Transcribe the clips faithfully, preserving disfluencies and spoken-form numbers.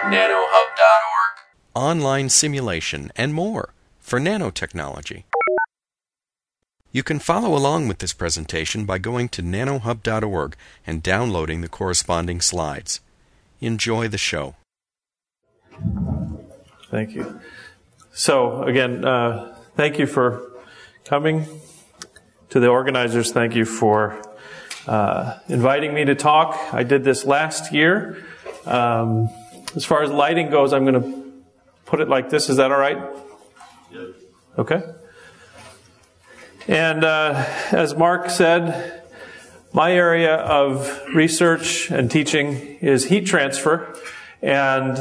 nanohub dot org. Online simulation and more for nanotechnology. You can follow along with this presentation by going to nanohub dot org and downloading the corresponding slides. Enjoy the show. Thank you. So, again, uh, thank you for coming. To the organizers, thank you for uh, inviting me to talk. I did this last year. Um, as far as lighting goes, I'm going to put it like this. Is that all right? Yes. Okay. And uh, as Mark said, my area of research and teaching is heat transfer. And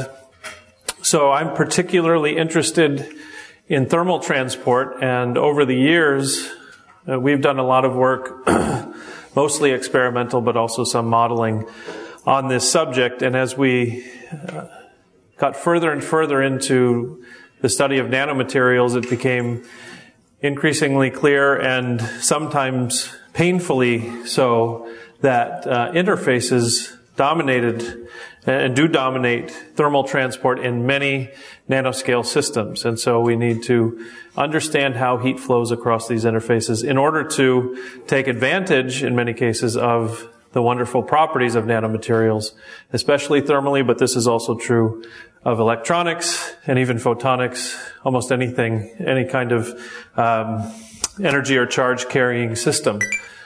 so I'm particularly interested in thermal transport. And over the years, uh, we've done a lot of work, mostly experimental, but also some modeling on this subject. And as we uh, got further and further into the study of nanomaterials, it became increasingly clear and sometimes painfully so that uh, interfaces dominated and do dominate thermal transport in many nanoscale systems. And so we need to understand how heat flows across these interfaces in order to take advantage, in many cases, of the wonderful properties of nanomaterials, especially thermally, but this is also true of electronics and even photonics, almost anything, any kind of um, energy or charge carrying system.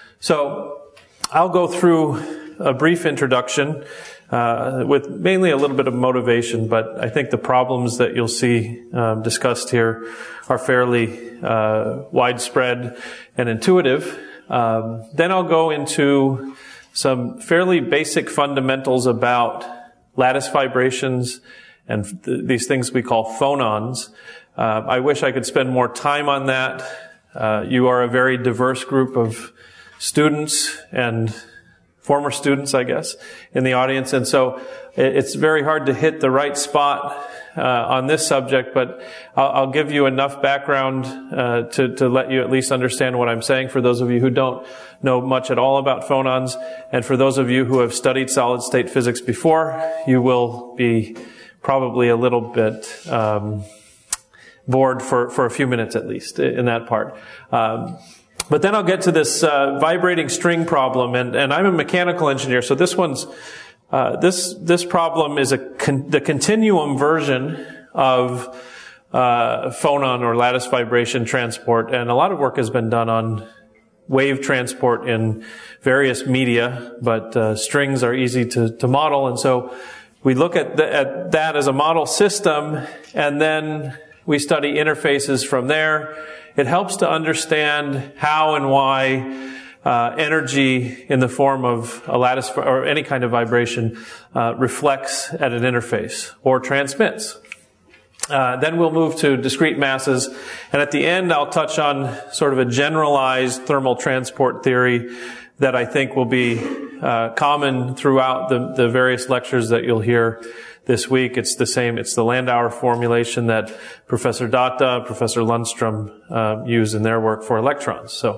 So I'll go through a brief introduction uh, with mainly a little bit of motivation, but I think the problems that you'll see um, discussed here are fairly uh, widespread and intuitive. Um, then I'll go into some fairly basic fundamentals about lattice vibrations and th- these things we call phonons. Uh, I wish I could spend more time on that. Uh, you are a very diverse group of students and former students, I guess, in the audience. And so it's very hard to hit the right spot uh, on this subject, but I'll, I'll give you enough background uh, to, to let you at least understand what I'm saying for those of you who don't know much at all about phonons. And for those of you who have studied solid-state physics before, you will be probably a little bit um, bored for, for a few minutes at least in that part. Um, But then I'll get to this uh, vibrating string problem, and, and I'm a mechanical engineer, so this one's uh, this this problem is a con- the continuum version of uh, phonon or lattice vibration transport, and a lot of work has been done on wave transport in various media, but uh, strings are easy to, to model, and so we look at, the, at that as a model system, and then we study interfaces from there. It helps to understand how and why uh, energy in the form of a lattice or any kind of vibration uh, reflects at an interface or transmits. Uh, then we'll move to discrete masses, and at the end I'll touch on sort of a generalized thermal transport theory that I think will be uh, common throughout the, the various lectures that you'll hear this week. It's the same, it's the Landauer formulation that Professor Datta, Professor Lundström uh, use in their work for electrons. So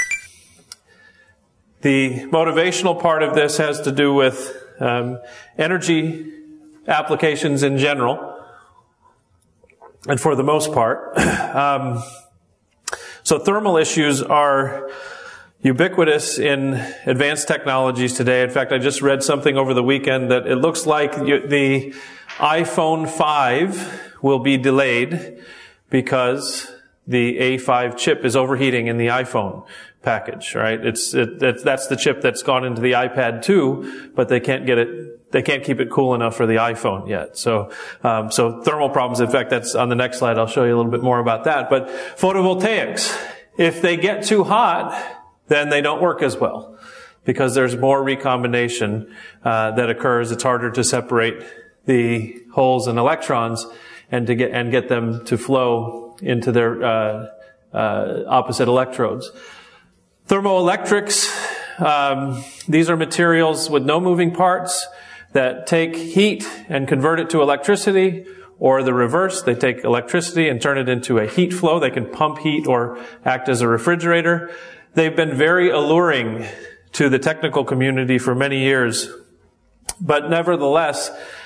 the motivational part of this has to do with um, energy applications in general, and for the most part. um, so thermal issues are ubiquitous in advanced technologies today. In fact, I just read something over the weekend that it looks like the iPhone five will be delayed because the A five chip is overheating in the iPhone package, right? It's, it, it, that's the chip that's gone into the iPad two, but they can't get it, they can't keep it cool enough for the iPhone yet. So, um, so thermal problems, in fact, that's on the next slide. I'll show you a little bit more about that. But photovoltaics, if they get too hot, then they don't work as well because there's more recombination uh, that occurs. It's harder to separate the holes and electrons and to get and get them to flow into their uh, uh, opposite electrodes. Thermoelectrics, um, these are materials with no moving parts that take heat and convert it to electricity, or the reverse. They take electricity and turn it into a heat flow. They can pump heat or act as a refrigerator. They've been very alluring to the technical community for many years, but nevertheless,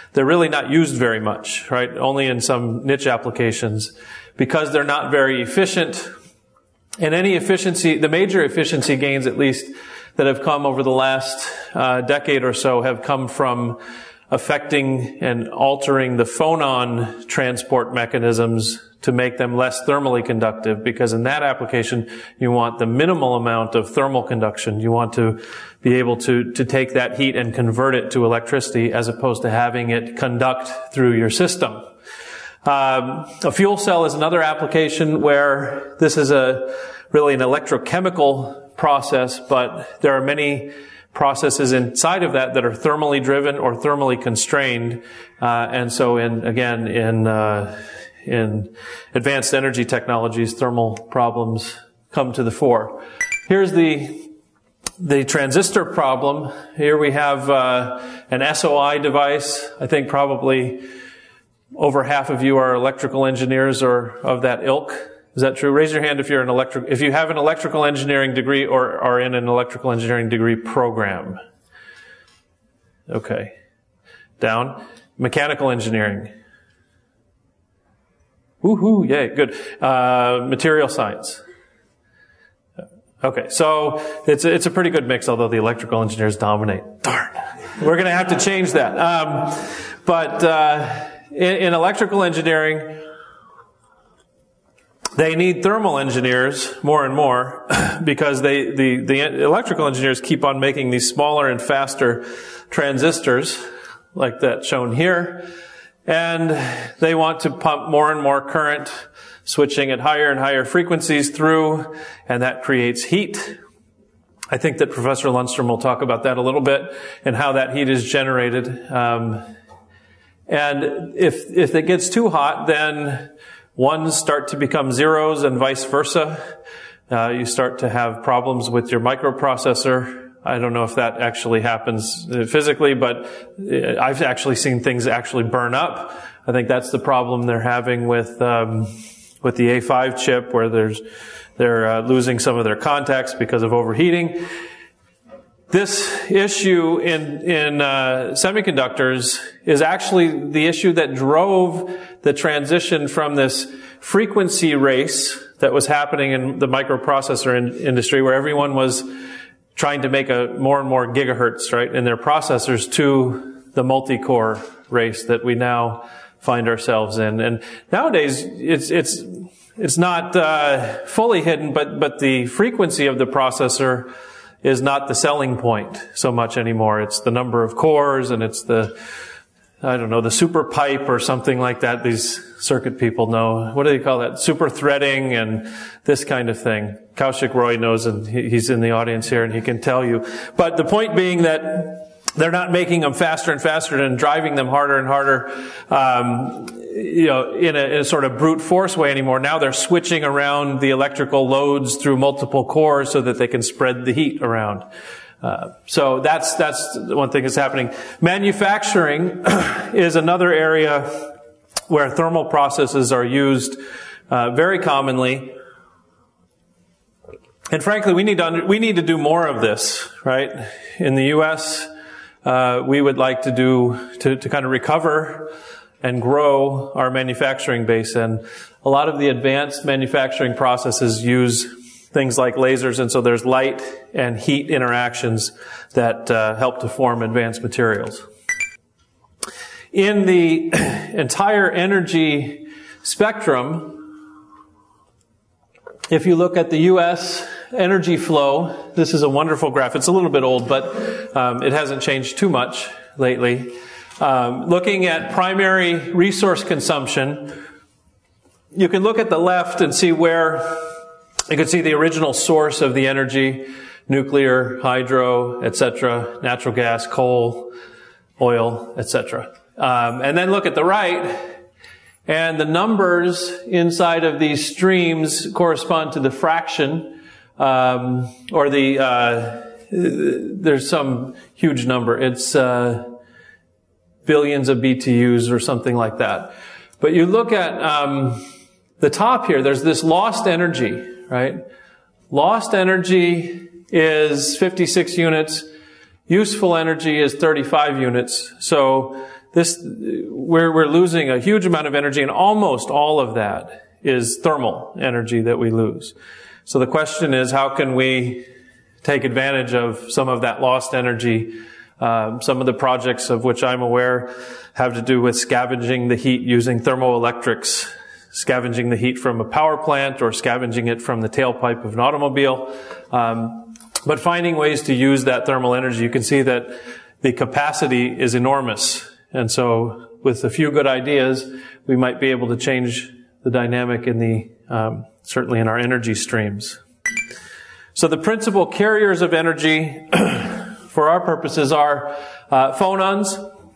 they're really not used very much, right? Only in some niche applications because they're not very efficient. And any efficiency, the major efficiency gains at least that have come over the last uh, decade or so have come from affecting and altering the phonon transport mechanisms to make them less thermally conductive, because in that application you want the minimal amount of thermal conduction. You want to be able to, to take that heat and convert it to electricity as opposed to having it conduct through your system. Um, a fuel cell is another application where this is a really an electrochemical process, but there are many processes inside of that that are thermally driven or thermally constrained, uh, and so in again in uh, in advanced energy technologies, thermal problems come to the fore. Here's the the transistor problem. Here we have uh, an S O I device. I think probably over half of you are electrical engineers or of that ilk. Is that true? Raise your hand if you're an electric, if you have an electrical engineering degree or are in an electrical engineering degree program. Okay. Down. Mechanical engineering. Woohoo, yay, good. Uh, material science. Okay, so it's a, it's a pretty good mix, although the electrical engineers dominate. Darn. We're going to have to change that. Um, but uh, in, in electrical engineering, they need thermal engineers more and more because they, the, the electrical engineers keep on making these smaller and faster transistors like that shown here. And they want to pump more and more current, switching at higher and higher frequencies through, and that creates heat. I think that Professor Lundstrom will talk about that a little bit and how that heat is generated. Um, and if, if it gets too hot, then ones start to become zeros and vice versa. Uh, you start to have problems with your microprocessor. I don't know if that actually happens physically, but I've actually seen things actually burn up. I think that's the problem they're having with um, with the A five chip, where there's they're uh, losing some of their contacts because of overheating. This issue in in uh, semiconductors is actually the issue that drove the transition from this frequency race that was happening in the microprocessor in, industry, where everyone was trying to make a more and more gigahertz, right, in their processors, to the multi-core race that we now find ourselves in. And nowadays, it's it's it's not uh, fully hidden, but but the frequency of the processor is not the selling point so much anymore. It's the number of cores, and it's the, I don't know, the super pipe or something like that. These circuit people know. What do they call that? Super threading and this kind of thing. Kaushik Roy knows, and he's in the audience here, and he can tell you. But the point being that they're not making them faster and faster and driving them harder and harder, um, you know, in a, in a sort of brute force way anymore. Now they're switching around the electrical loads through multiple cores so that they can spread the heat around. Uh, so that's that's one thing that's happening. Manufacturing is another area where thermal processes are used uh, very commonly. And frankly, we need to under, we need to do more of this, right? In the U S, uh, we would like to do to, to kind of recover and grow our manufacturing base. And a lot of the advanced manufacturing processes use things like lasers, and so there's light and heat interactions that uh, help to form advanced materials. In the entire energy spectrum, if you look at the U S energy flow, this is a wonderful graph. It's a little bit old, but um, it hasn't changed too much lately. Um, looking at primary resource consumption, you can look at the left and see where you can see the original source of the energy: nuclear, hydro, et cetera, natural gas, coal, oil, et cetera. Um, and then look at the right, and the numbers inside of these streams correspond to the fraction, um, or the, uh, there's some huge number. It's, uh, billions of B T Us or something like that. But you look at, um, the top here, there's this lost energy, right? Lost energy is fifty-six units. Useful energy is thirty-five units. So this, we're, we're losing a huge amount of energy, and almost all of that is thermal energy that we lose. So the question is, how can we take advantage of some of that lost energy? Um, some of the projects of which I'm aware have to do with scavenging the heat using thermoelectrics, scavenging the heat from a power plant or scavenging it from the tailpipe of an automobile. Um, but finding ways to use that thermal energy, you can see that the capacity is enormous. And so with a few good ideas, we might be able to change the dynamic in the, um, certainly in our energy streams. So the principal carriers of energy for our purposes are uh, phonons.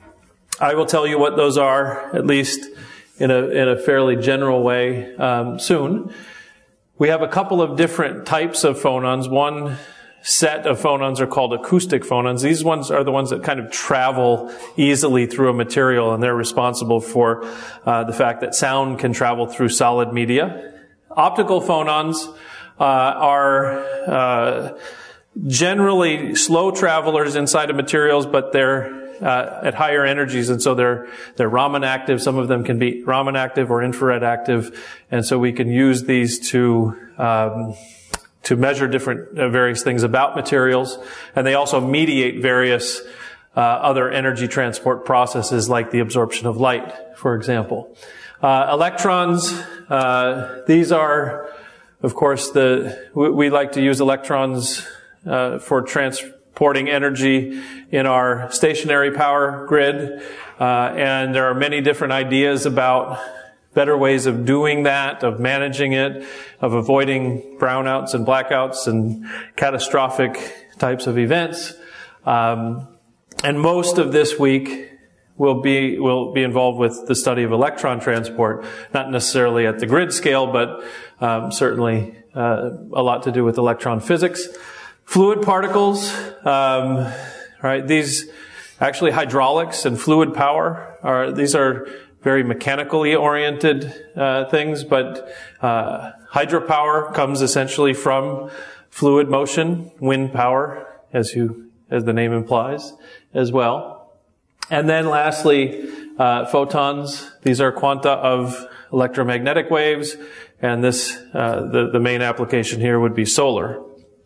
I will tell you what those are, at least in a, in a fairly general way, um, soon. We have a couple of different types of phonons. One set of phonons are called acoustic phonons. These ones are the ones that kind of travel easily through a material, and they're responsible for uh, the fact that sound can travel through solid media. Optical phonons uh, are uh, generally slow travelers inside of materials, but they're uh, at higher energies, and so they're they're Raman active. Some of them can be Raman active or infrared active, and so we can use these to um, to measure different uh, various things about materials, and they also mediate various uh, other energy transport processes, like the absorption of light, for example. Uh, electrons, uh, these are, of course, the we, we like to use electrons uh, for transporting energy in our stationary power grid, uh, and there are many different ideas about better ways of doing that, of managing it, of avoiding brownouts and blackouts and catastrophic types of events. Um, and most of this week will be will be involved with the study of electron transport, not necessarily at the grid scale, but um, certainly uh, a lot to do with electron physics. Fluid particles, um, right? These actually hydraulics and fluid power are these are very mechanically oriented uh, things, but uh, hydropower comes essentially from fluid motion, wind power, as you as the name implies, as well. And then lastly, uh, photons. These are quanta of electromagnetic waves, and this uh, the, the main application here would be solar.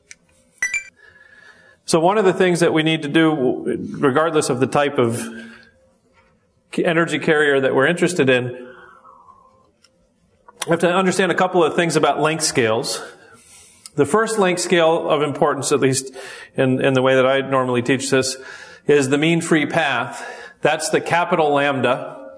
So one of the things that we need to do, regardless of the type of energy carrier that we're interested in, we have to understand a couple of things about length scales. The first length scale of importance, at least in, in the way that I normally teach this, is the mean free path. That's the capital lambda.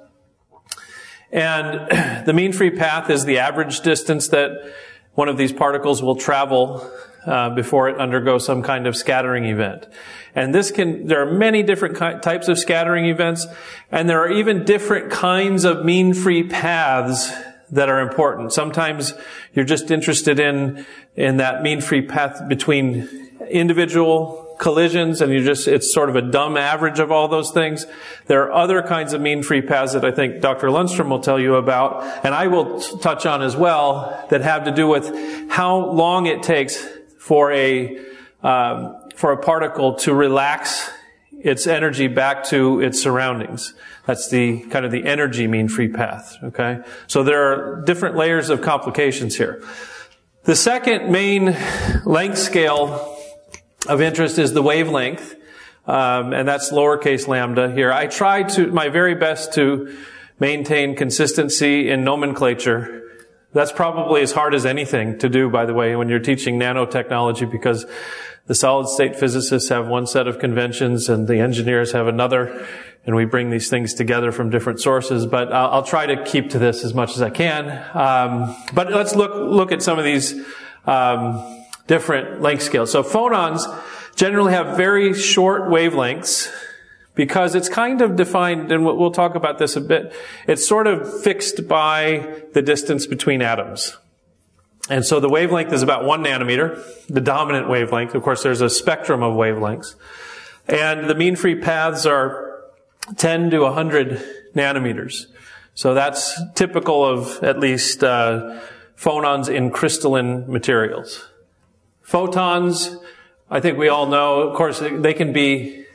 And the mean free path is the average distance that one of these particles will travel Uh, before it undergoes some kind of scattering event. And this can, there are many different ki- types of scattering events, and there are even different kinds of mean free paths that are important. Sometimes you're just interested in, in that mean free path between individual collisions, and you just, it's sort of a dumb average of all those things. There are other kinds of mean free paths that I think Doctor Lundstrom will tell you about, and I will t- touch on as well, that have to do with how long it takes for a um, for a particle to relax its energy back to its surroundings. That's the kind of the energy mean free path. Okay, so there are different layers of complications here. The second main length scale of interest is the wavelength, um, and that's lowercase lambda here. I try to my very best to maintain consistency in nomenclature. That's probably as hard as anything to do, by the way, when you're teaching nanotechnology, because the solid-state physicists have one set of conventions and the engineers have another, and we bring these things together from different sources. But I'll, I'll try to keep to this as much as I can. Um, but let's look look at some of these um, different length scales. So phonons generally have very short wavelengths, because it's kind of defined, and we'll talk about this a bit, it's sort of fixed by the distance between atoms. And so the wavelength is about one nanometer, the dominant wavelength. Of course, there's a spectrum of wavelengths. And the mean free paths are ten to one hundred nanometers. So that's typical of at least uh, phonons in crystalline materials. Photons, I think we all know, of course, they can be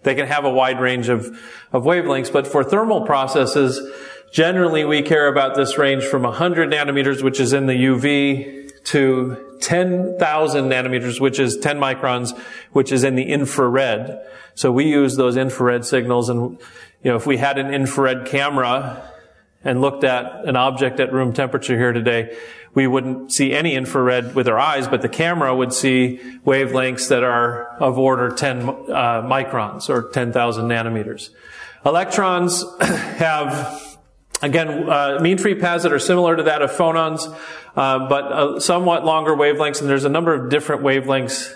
they can have a wide range of, of wavelengths. But for thermal processes, generally we care about this range from one hundred nanometers, which is in the U V, to ten thousand nanometers, which is ten microns, which is in the infrared. So we use those infrared signals, and you know, if we had an infrared camera and looked at an object at room temperature here today, we wouldn't see any infrared with our eyes, but the camera would see wavelengths that are of order ten uh, microns or ten thousand nanometers. Electrons have, again, uh, mean-free paths that are similar to that of phonons, uh, but uh, somewhat longer wavelengths, and there's a number of different wavelengths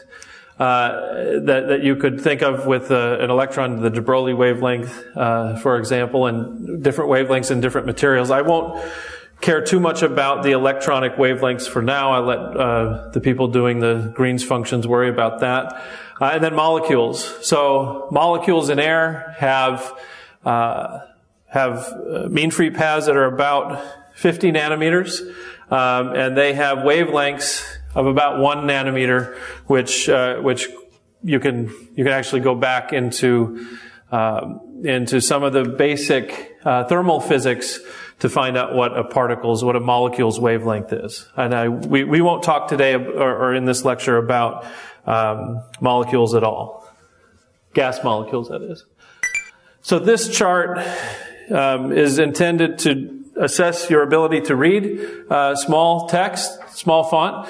uh, that, that you could think of with uh, an electron, the de Broglie wavelength, uh, for example, and different wavelengths in different materials. I won't care too much about the electronic wavelengths for now. I let uh, the people doing the Green's functions worry about that. Uh, and then molecules. So molecules in air have uh, have mean-free paths that are about fifty nanometers, um, and they have wavelengths of about one nanometer, which uh, which you can you can actually go back into uh, into some of the basic uh, thermal physics to find out what a particle's, what a molecule's wavelength is. And I, we we won't talk today or, or in this lecture about um, molecules at all, gas molecules, that is. So this chart um, is intended to assess your ability to read uh, small text, small font.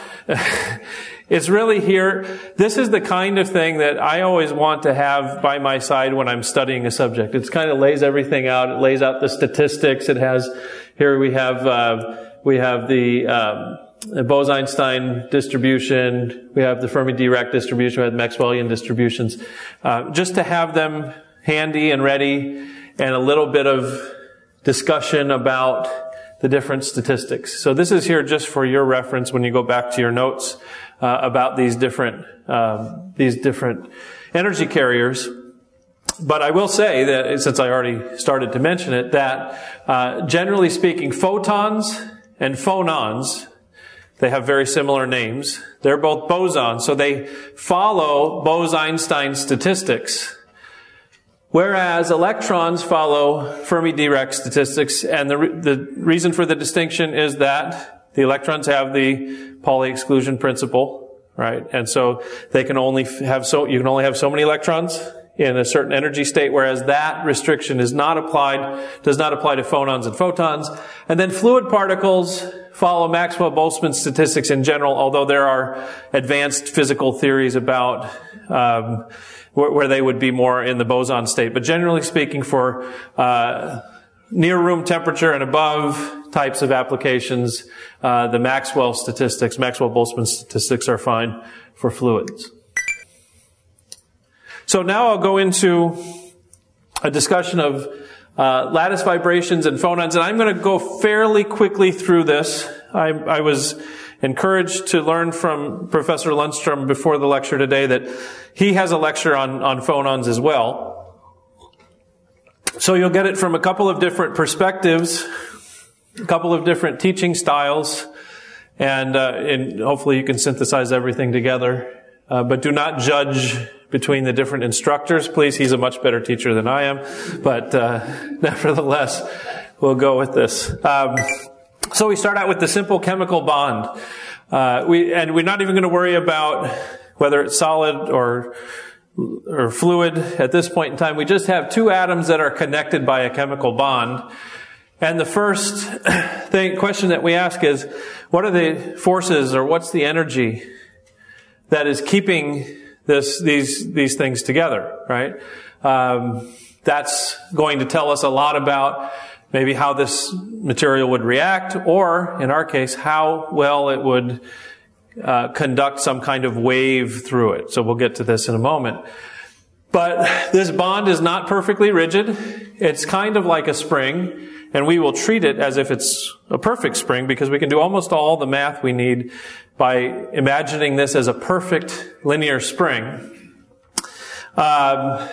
It's really here. This is the kind of thing that I always want to have by my side when I'm studying a subject. It kind of lays everything out. It lays out the statistics. It has, here we have, uh, we have the, um, the Bose-Einstein distribution. We have the Fermi-Dirac distribution. We have Maxwellian distributions. Uh, just to have them handy and ready, and a little bit of discussion about the different statistics. So this is here just for your reference when you go back to your notes uh, about these different um, these different energy carriers. But I will say that, since I already started to mention it, that uh, generally speaking, photons and phonons, they have very similar names. They're both bosons, so they follow Bose-Einstein statistics. Whereas electrons follow Fermi-Dirac statistics, and the, re- the reason for the distinction is that the electrons have the Pauli exclusion principle, right? And so they can only have so, you can only have so many electrons in a certain energy state, whereas that restriction is not applied, does not apply to phonons and photons. And then fluid particles follow Maxwell-Boltzmann statistics in general, although there are advanced physical theories about, um, where they would be more in the boson state. But generally speaking, for uh near room temperature and above types of applications, uh the Maxwell statistics, Maxwell-Boltzmann statistics are fine for fluids. So now I'll go into a discussion of uh lattice vibrations and phonons, and I'm going to go fairly quickly through this. I, I was encouraged to learn from Professor Lundstrom before the lecture today that he has a lecture on, on phonons as well. So you'll get it from a couple of different perspectives, a couple of different teaching styles, and, uh, and hopefully you can synthesize everything together. Uh, but do not judge between the different instructors, please. He's a much better teacher than I am, but uh, nevertheless, we'll go with this. Um, So we start out with the simple chemical bond. Uh, we, and we're not even going to worry about whether it's solid or, or fluid at this point in time. We just have two atoms that are connected by a chemical bond. And the first thing, question that we ask is, what are the forces or what's the energy that is keeping this, these, these things together, right? Um, that's going to tell us a lot about maybe how this material would react, or, in our case, how well it would uh, conduct some kind of wave through it. So we'll get to this in a moment. But this bond is not perfectly rigid. It's kind of like a spring, and we will treat it as if it's a perfect spring because we can do almost all the math we need by imagining this as a perfect linear spring. Um,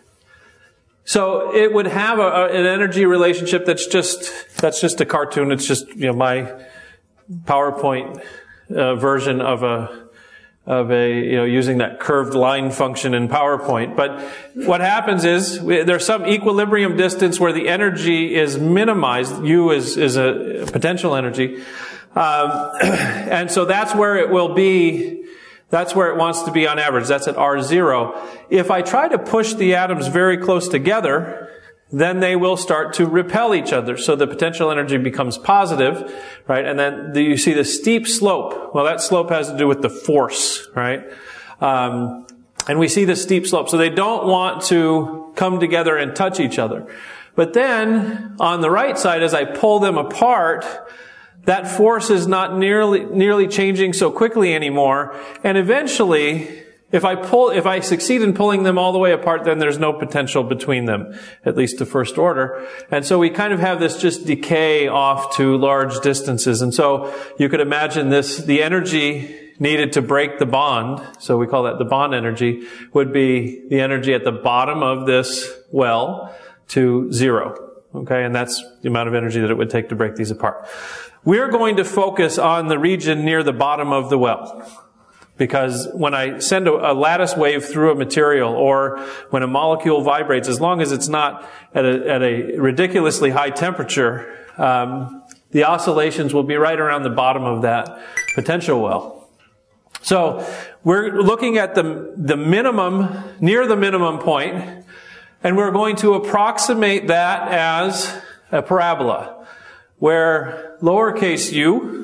So it would have a, a, an energy relationship that's just that's just a cartoon. It's just, you know, my PowerPoint uh, version of a of a, you know, using that curved line function in PowerPoint. But what happens is we, there's some equilibrium distance where the energy is minimized. U is, is a potential energy. Um, and so that's where it will be, that's where it wants to be on average. That's at R zero. If I try to push the atoms very close together, then they will start to repel each other. So the potential energy becomes positive, right? And then the, you see the steep slope. Well, that slope has to do with the force, right? Um, and we see the steep slope. So they don't want to come together and touch each other. But then, on the right side, as I pull them apart, that force is not nearly, nearly changing so quickly anymore. And eventually, If I pull, if I succeed in pulling them all the way apart, then there's no potential between them, at least to first order. And so we kind of have this just decay off to large distances. And so you could imagine this, the energy needed to break the bond, so we call that the bond energy, would be the energy at the bottom of this well to zero. Okay, and that's the amount of energy that it would take to break these apart. We're going to focus on the region near the bottom of the well. Because when I send a, a lattice wave through a material, or when a molecule vibrates, as long as it's not at a, at a ridiculously high temperature, um, the oscillations will be right around the bottom of that potential well. So we're looking at the, the minimum, near the minimum point, and we're going to approximate that as a parabola, where lowercase u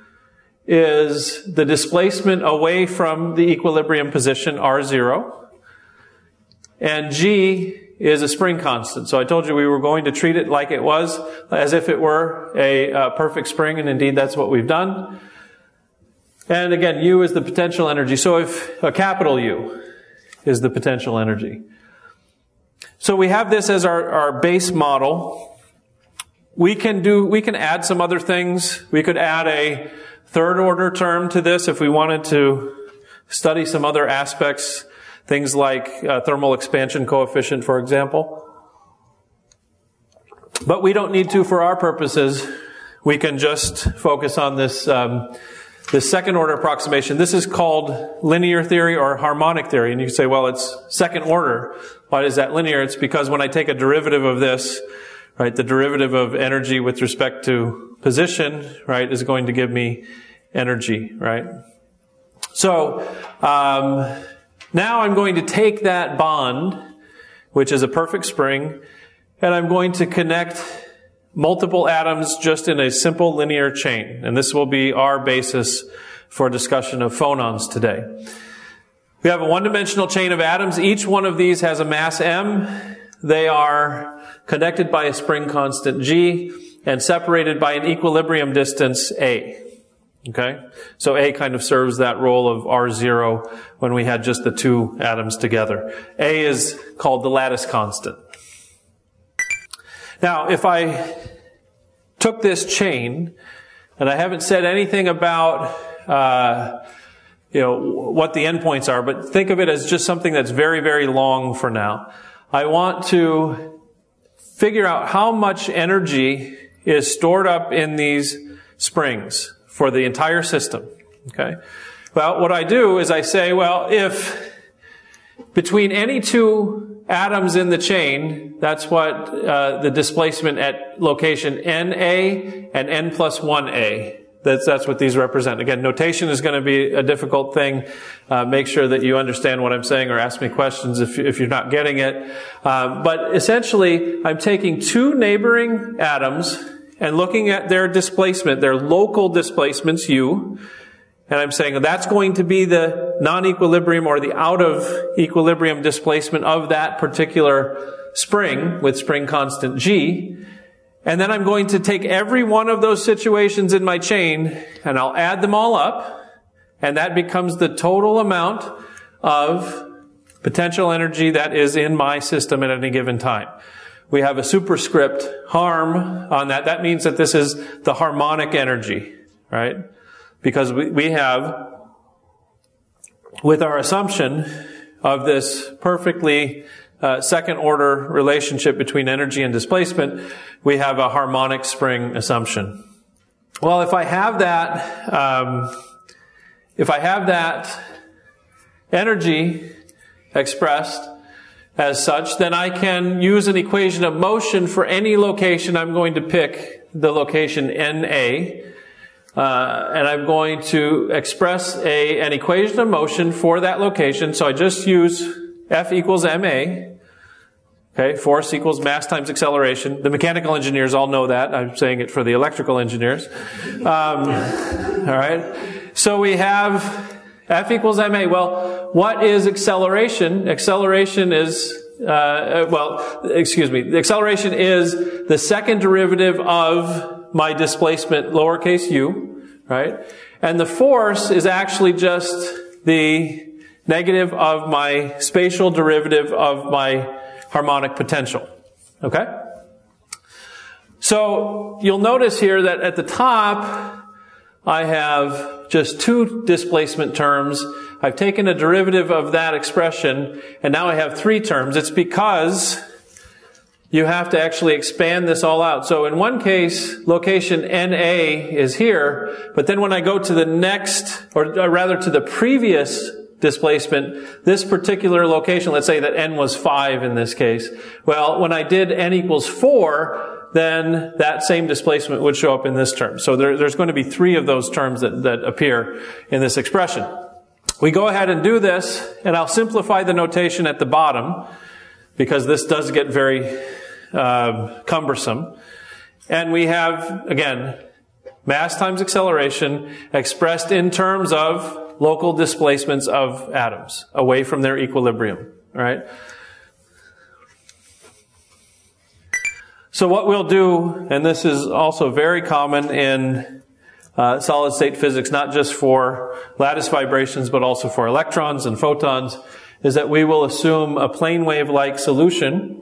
is the displacement away from the equilibrium position, R zero. And G is a spring constant. So I told you we were going to treat it like it was, as if it were a uh, perfect spring, and indeed that's what we've done. And again, U is the potential energy. So if a capital U is the potential energy. So we have this as our, our base model. We can do, we can add some other things. We could add a third order term to this if we wanted to study some other aspects, things like uh, thermal expansion coefficient, for example. But we don't need to for our purposes. We can just focus on this, um, this second order approximation. This is called linear theory or harmonic theory. And you can say, well, it's second order. Why is that linear? It's because when I take a derivative of this, right, the derivative of energy with respect to position, right, is going to give me energy, right? So, um, now I'm going to take that bond, which is a perfect spring, and I'm going to connect multiple atoms just in a simple linear chain. And this will be our basis for discussion of phonons today. We have a one-dimensional chain of atoms. Each one of these has a mass m. They are connected by a spring constant G and separated by an equilibrium distance A. Okay? So A kind of serves that role of R zero when we had just the two atoms together. A is called the lattice constant. Now, if I took this chain, and I haven't said anything about, uh, you know, what the endpoints are, but think of it as just something that's very, very long for now. I want to figure out how much energy is stored up in these springs for the entire system. Okay? Well, what I do is I say, well, if between any two atoms in the chain, that's what uh, the displacement at location N A and N plus one A. That's, that's what these represent. Again, notation is going to be a difficult thing. Uh, make sure that you understand what I'm saying, or ask me questions if, if you're not getting it. Uh, but essentially, I'm taking two neighboring atoms and looking at their displacement, their local displacements, U, and I'm saying that's going to be the non-equilibrium or the out-of-equilibrium displacement of that particular spring with spring constant G. And then I'm going to take every one of those situations in my chain and I'll add them all up, and that becomes the total amount of potential energy that is in my system at any given time. We have a superscript harm on that. That means that this is the harmonic energy, right? Because we, we have, with our assumption of this perfectly Uh, second order relationship between energy and displacement, we have a harmonic spring assumption. Well, if I have that, um, if I have that energy expressed as such, then I can use an equation of motion for any location. I'm going to pick the location N A, uh, and I'm going to express a, an equation of motion for that location. So I just use F equals ma. Okay, force equals mass times acceleration. The mechanical engineers all know that. I'm saying it for the electrical engineers. Um, all right. So we have F equals ma. Well, what is acceleration? Acceleration is, uh, well, excuse me. The acceleration is the second derivative of my displacement, lowercase u, right? And the force is actually just the negative of my spatial derivative of my harmonic potential. Okay? So you'll notice here that at the top, I have just two displacement terms. I've taken a derivative of that expression, and now I have three terms. It's because you have to actually expand this all out. So in one case, location N A is here, but then when I go to the next, or rather to the previous displacement, this particular location, let's say that N was five in this case. Well, when I did N equals four, then that same displacement would show up in this term. So there, there's going to be three of those terms that, that appear in this expression. We go ahead and do this, and I'll simplify the notation at the bottom, because this does get very uh, cumbersome. And we have, again, mass times acceleration expressed in terms of local displacements of atoms away from their equilibrium, right? So what we'll do, and this is also very common in uh, solid-state physics, not just for lattice vibrations, but also for electrons and photons, is that we will assume a plane wave-like solution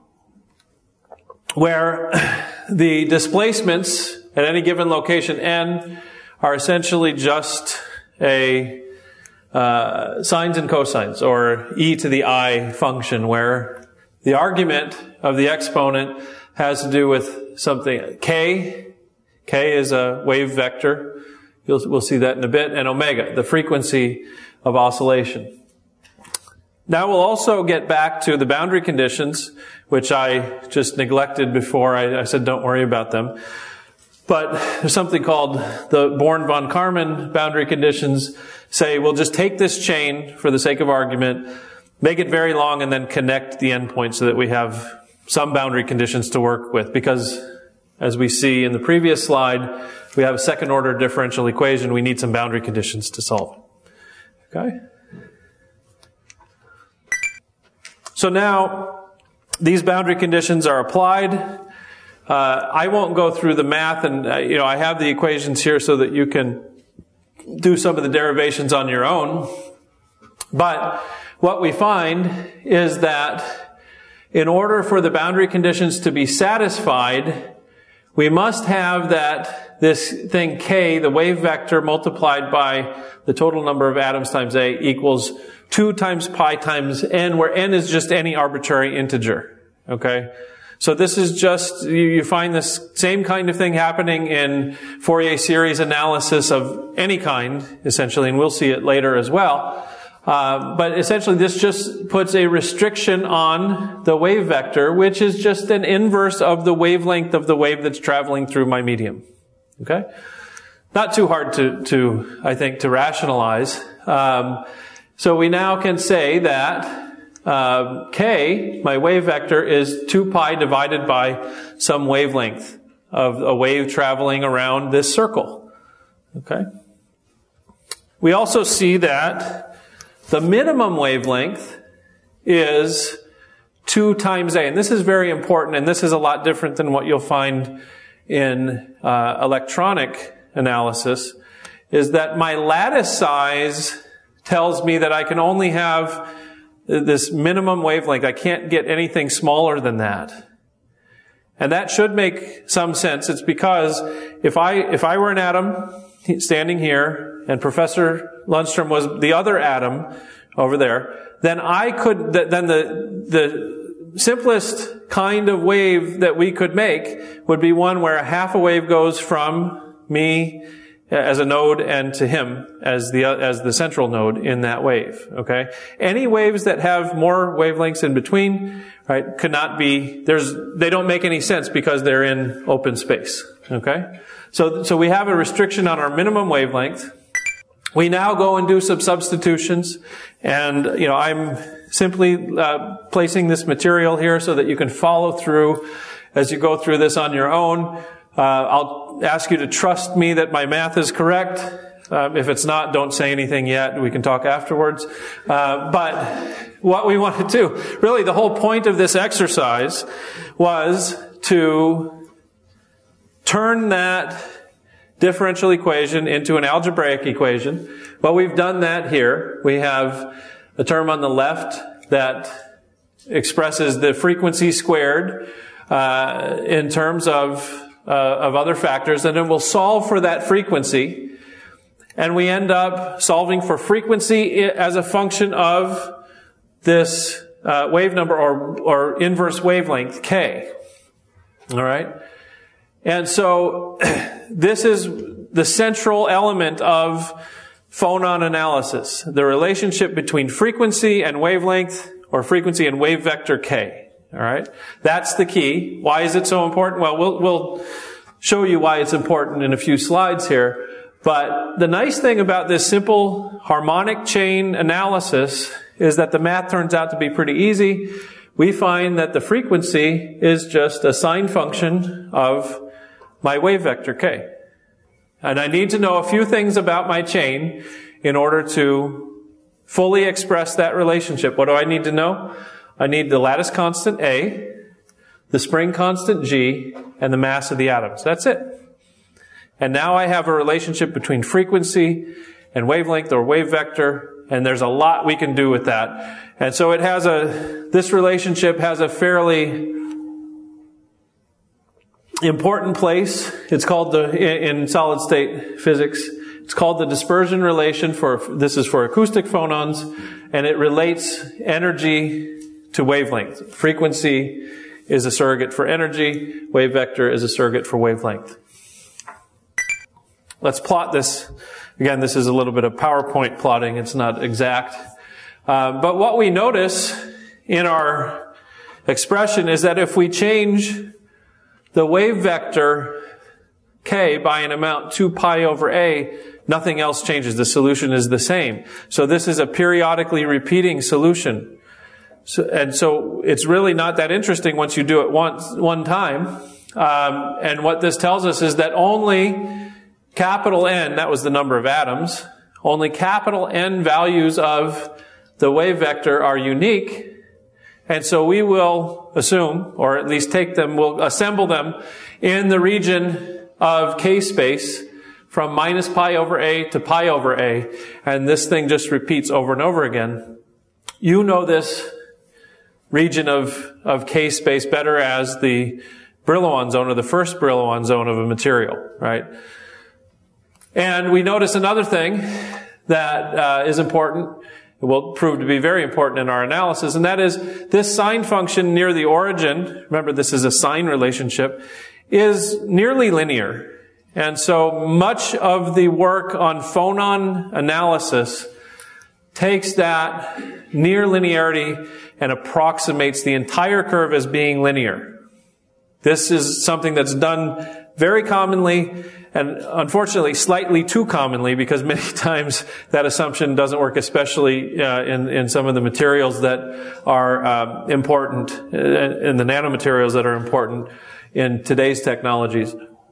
where the displacements at any given location n are essentially just a uh, sines and cosines, or e to the I function, where the argument of the exponent has to do with something. K, K is a wave vector. You'll, we'll see that in a bit. And omega, the frequency of oscillation. Now we'll also get back to the boundary conditions, which I just neglected before. I, I said don't worry about them. But there's something called the Born-von Karman boundary conditions. Say we'll just take this chain for the sake of argument, make it very long, and then connect the endpoints so that we have some boundary conditions to work with. Because, as we see in the previous slide, we have a second order differential equation. We need some boundary conditions to solve it. Okay? So now, these boundary conditions are applied. Uh, I won't go through the math, and uh, you know I have the equations here so that you can do some of the derivations on your own. But what we find is that in order for the boundary conditions to be satisfied, we must have that this thing K, the wave vector multiplied by the total number of atoms times A, equals two times pi times n, where n is just any arbitrary integer. Okay? So this is just, you find this same kind of thing happening in Fourier series analysis of any kind, essentially, and we'll see it later as well. Uh, but essentially this just puts a restriction on the wave vector, which is just an inverse of the wavelength of the wave that's traveling through my medium. Okay? Not too hard to, to I think, to rationalize. Um, so we now can say that Uh, K, my wave vector, is two pi divided by some wavelength of a wave traveling around this circle. Okay? We also see that the minimum wavelength is two times A. And this is very important, and this is a lot different than what you'll find in uh, electronic analysis, is that my lattice size tells me that I can only have this minimum wavelength. I can't get anything smaller than that. And that should make some sense. It's because if I, if I were an atom standing here and Professor Lundström was the other atom over there, then I could, then the, the simplest kind of wave that we could make would be one where a half a wave goes from me as a node and to him as the as the central node in that wave. Okay, any waves that have more wavelengths in between, right, could not be. There's they don't make any sense because they're in open space. Okay, so so we have a restriction on our minimum wavelength. We now go and do some substitutions, and you know I'm simply uh, placing this material here so that you can follow through as you go through this on your own. Uh, I'll ask you to trust me that my math is correct. Um, if it's not, don't say anything yet. We can talk afterwards. Uh, but what we want to do, really the whole point of this exercise was to turn that differential equation into an algebraic equation. Well, we've done that here. We have a term on the left that expresses the frequency squared uh, in terms of Uh, of other factors, and then we'll solve for that frequency, and we end up solving for frequency as a function of this uh, wave number or, or inverse wavelength k. All right, and so this is the central element of phonon analysis: the relationship between frequency and wavelength, or frequency and wave vector k. All right, that's the key. Why is it so important? Well, we'll we'll show you why it's important in a few slides here. But the nice thing about this simple harmonic chain analysis is that the math turns out to be pretty easy. We find that the frequency is just a sine function of my wave vector k. And I need to know a few things about my chain in order to fully express that relationship. What do I need to know? I need the lattice constant A, the spring constant G, and the mass of the atoms. That's it. And now I have a relationship between frequency and wavelength or wave vector, and there's a lot we can do with that. And so it has a, this relationship has a fairly important place. It's called the, in solid state physics, it's called the dispersion relation for, this is for acoustic phonons, and it relates energy to wavelength. Frequency is a surrogate for energy. Wave vector is a surrogate for wavelength. Let's plot this. Again, this is a little bit of PowerPoint plotting. It's not exact. Uh, but what we notice in our expression is that if we change the wave vector k by an amount two pi over a, nothing else changes. The solution is the same. So this is a periodically repeating solution. So, and so it's really not that interesting once you do it once, one time. Um, and what this tells us is that only capital N, that was the number of atoms, only capital N values of the wave vector are unique. And so we will assume, or at least take them, we'll assemble them in the region of k space from minus pi over a to pi over a. And this thing just repeats over and over again. You know this region of, of k space better as the Brillouin zone, or the first Brillouin zone of a material, right? And we notice another thing that uh, is important. It will prove to be very important in our analysis, and that is this sine function near the origin, remember this is a sine relationship, is nearly linear. And so much of the work on phonon analysis takes that near linearity and approximates the entire curve as being linear. This is something that's done very commonly, and unfortunately slightly too commonly, because many times that assumption doesn't work, especially uh, in, in some of the materials that are uh, important, uh, in the nanomaterials that are important in today's technologies.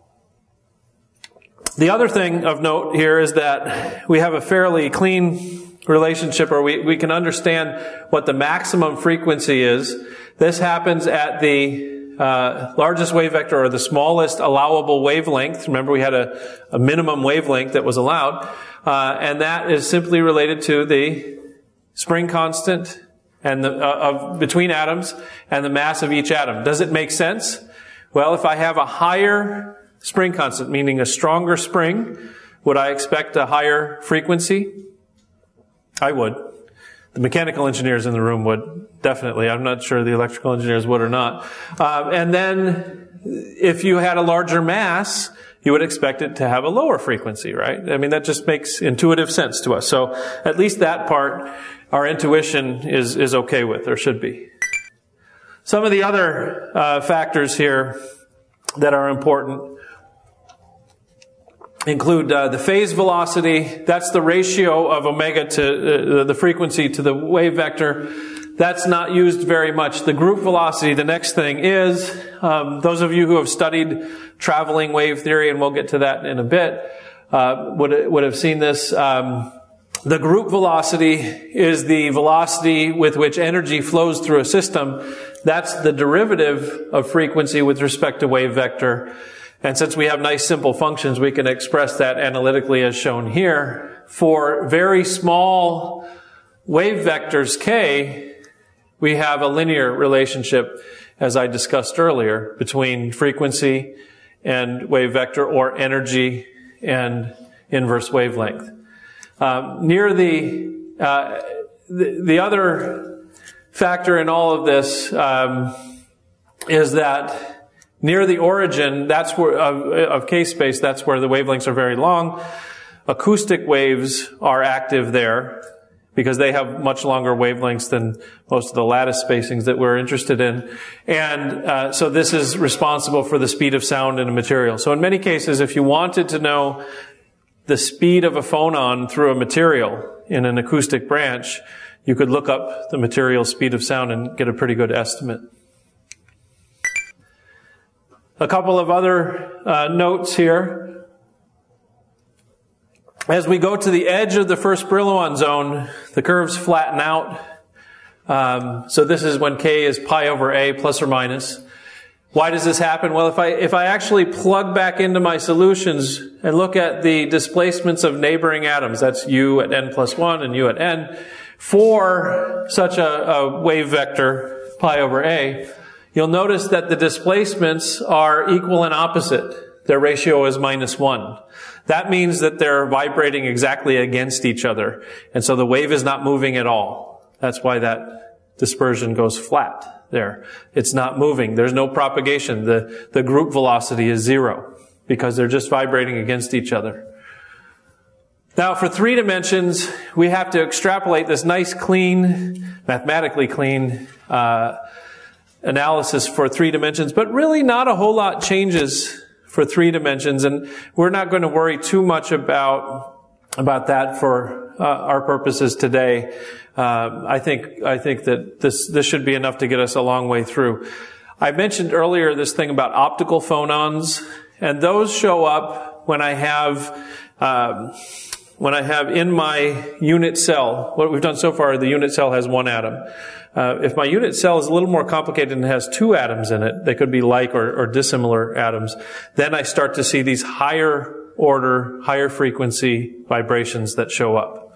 The other thing of note here is that we have a fairly clean relationship, or we, we can understand what the maximum frequency is. This happens at the uh, largest wave vector, or the smallest allowable wavelength. Remember, we had a, a minimum wavelength that was allowed, uh, and that is simply related to the spring constant and the uh, of between atoms and the mass of each atom. Does it make sense? Well, if I have a higher spring constant, meaning a stronger spring, would I expect a higher frequency? I would. The mechanical engineers in the room would, definitely. I'm not sure the electrical engineers would or not. Um, and then, if you had a larger mass, you would expect it to have a lower frequency, right? I mean, that just makes intuitive sense to us. So at least that part, our intuition is, is okay with, or should be. Some of the other uh, factors here that are important include uh, the phase velocity. That's the ratio of omega to uh, the frequency to the wave vector. That's not used very much. The group velocity, the next thing is, um, those of you who have studied traveling wave theory, and we'll get to that in a bit, uh, would, would have seen this. Um, the group velocity is the velocity with which energy flows through a system. That's the derivative of frequency with respect to wave vector. And since we have nice simple functions, we can express that analytically as shown here. For very small wave vectors k, we have a linear relationship, as I discussed earlier, between frequency and wave vector, or energy and inverse wavelength. Um, near the, uh, the the other factor in all of this um, is that near the origin, that's where of, of k-space, that's where the wavelengths are very long. Acoustic waves are active there, because they have much longer wavelengths than most of the lattice spacings that we're interested in. And uh, so this is responsible for the speed of sound in a material. So in many cases, if you wanted to know the speed of a phonon through a material in an acoustic branch, you could look up the material speed of sound and get a pretty good estimate. A couple of other uh, notes here. As we go to the edge of the first Brillouin zone, the curves flatten out. Um, so this is when k is pi over a plus or minus. Why does this happen? Well, if I if I actually plug back into my solutions and look at the displacements of neighboring atoms, that's u at n plus one and u at n, for such a, a wave vector, pi over a, you'll notice that the displacements are equal and opposite. Their ratio is minus one. That means that they're vibrating exactly against each other. And so the wave is not moving at all. That's why that dispersion goes flat there. It's not moving. There's no propagation. The, the group velocity is zero because they're just vibrating against each other. Now, for three dimensions, we have to extrapolate this nice, clean, mathematically clean, uh, analysis for three dimensions, but really not a whole lot changes for three dimensions, and we're not going to worry too much about about that for uh, our purposes today. Uh, I think I think that this this should be enough to get us a long way through. I mentioned earlier this thing about optical phonons, and those show up when I have um, when I have in my unit cell. What we've done so far, the unit cell has one atom. Uh, if my unit cell is a little more complicated and has two atoms in it, they could be like or, or dissimilar atoms, then I start to see these higher order, higher frequency vibrations that show up.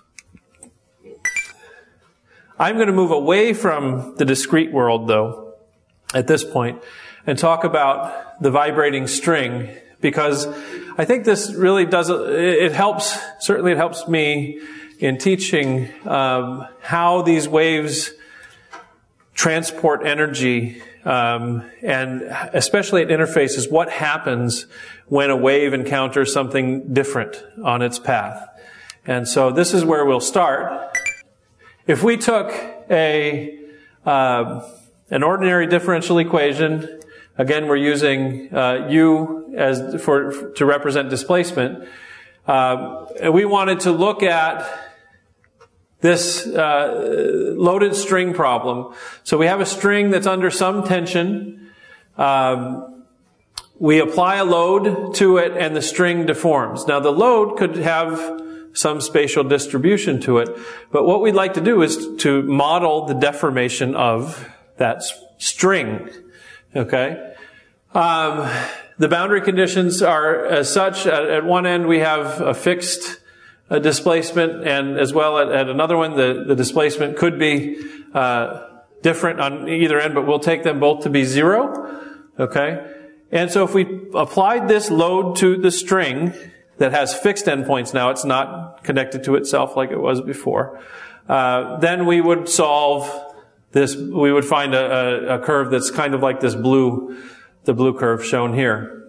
I'm going to move away from the discrete world, though, at this point, and talk about the vibrating string, because I think this really does, it helps, certainly it helps me in teaching um, how these waves transport energy, um, and especially at interfaces, what happens when a wave encounters something different on its path. And so this is where we'll start. If we took a uh, an ordinary differential equation, again we're using uh, u as for to represent displacement, uh, and we wanted to look at this uh, loaded string problem. So we have a string that's under some tension. Um, we apply a load to it, and the string deforms. Now, the load could have some spatial distribution to it, but what we'd like to do is to model the deformation of that string. Okay? Um, the boundary conditions are as such. At, at one end, we have a fixed a displacement, and as well at, at another one, the, the displacement could be uh, different on either end, but we'll take them both to be zero. Okay? And so if we applied this load to the string that has fixed endpoints now, it's not connected to itself like it was before, uh, then we would solve this, we would find a, a, a curve that's kind of like this blue, the blue curve shown here.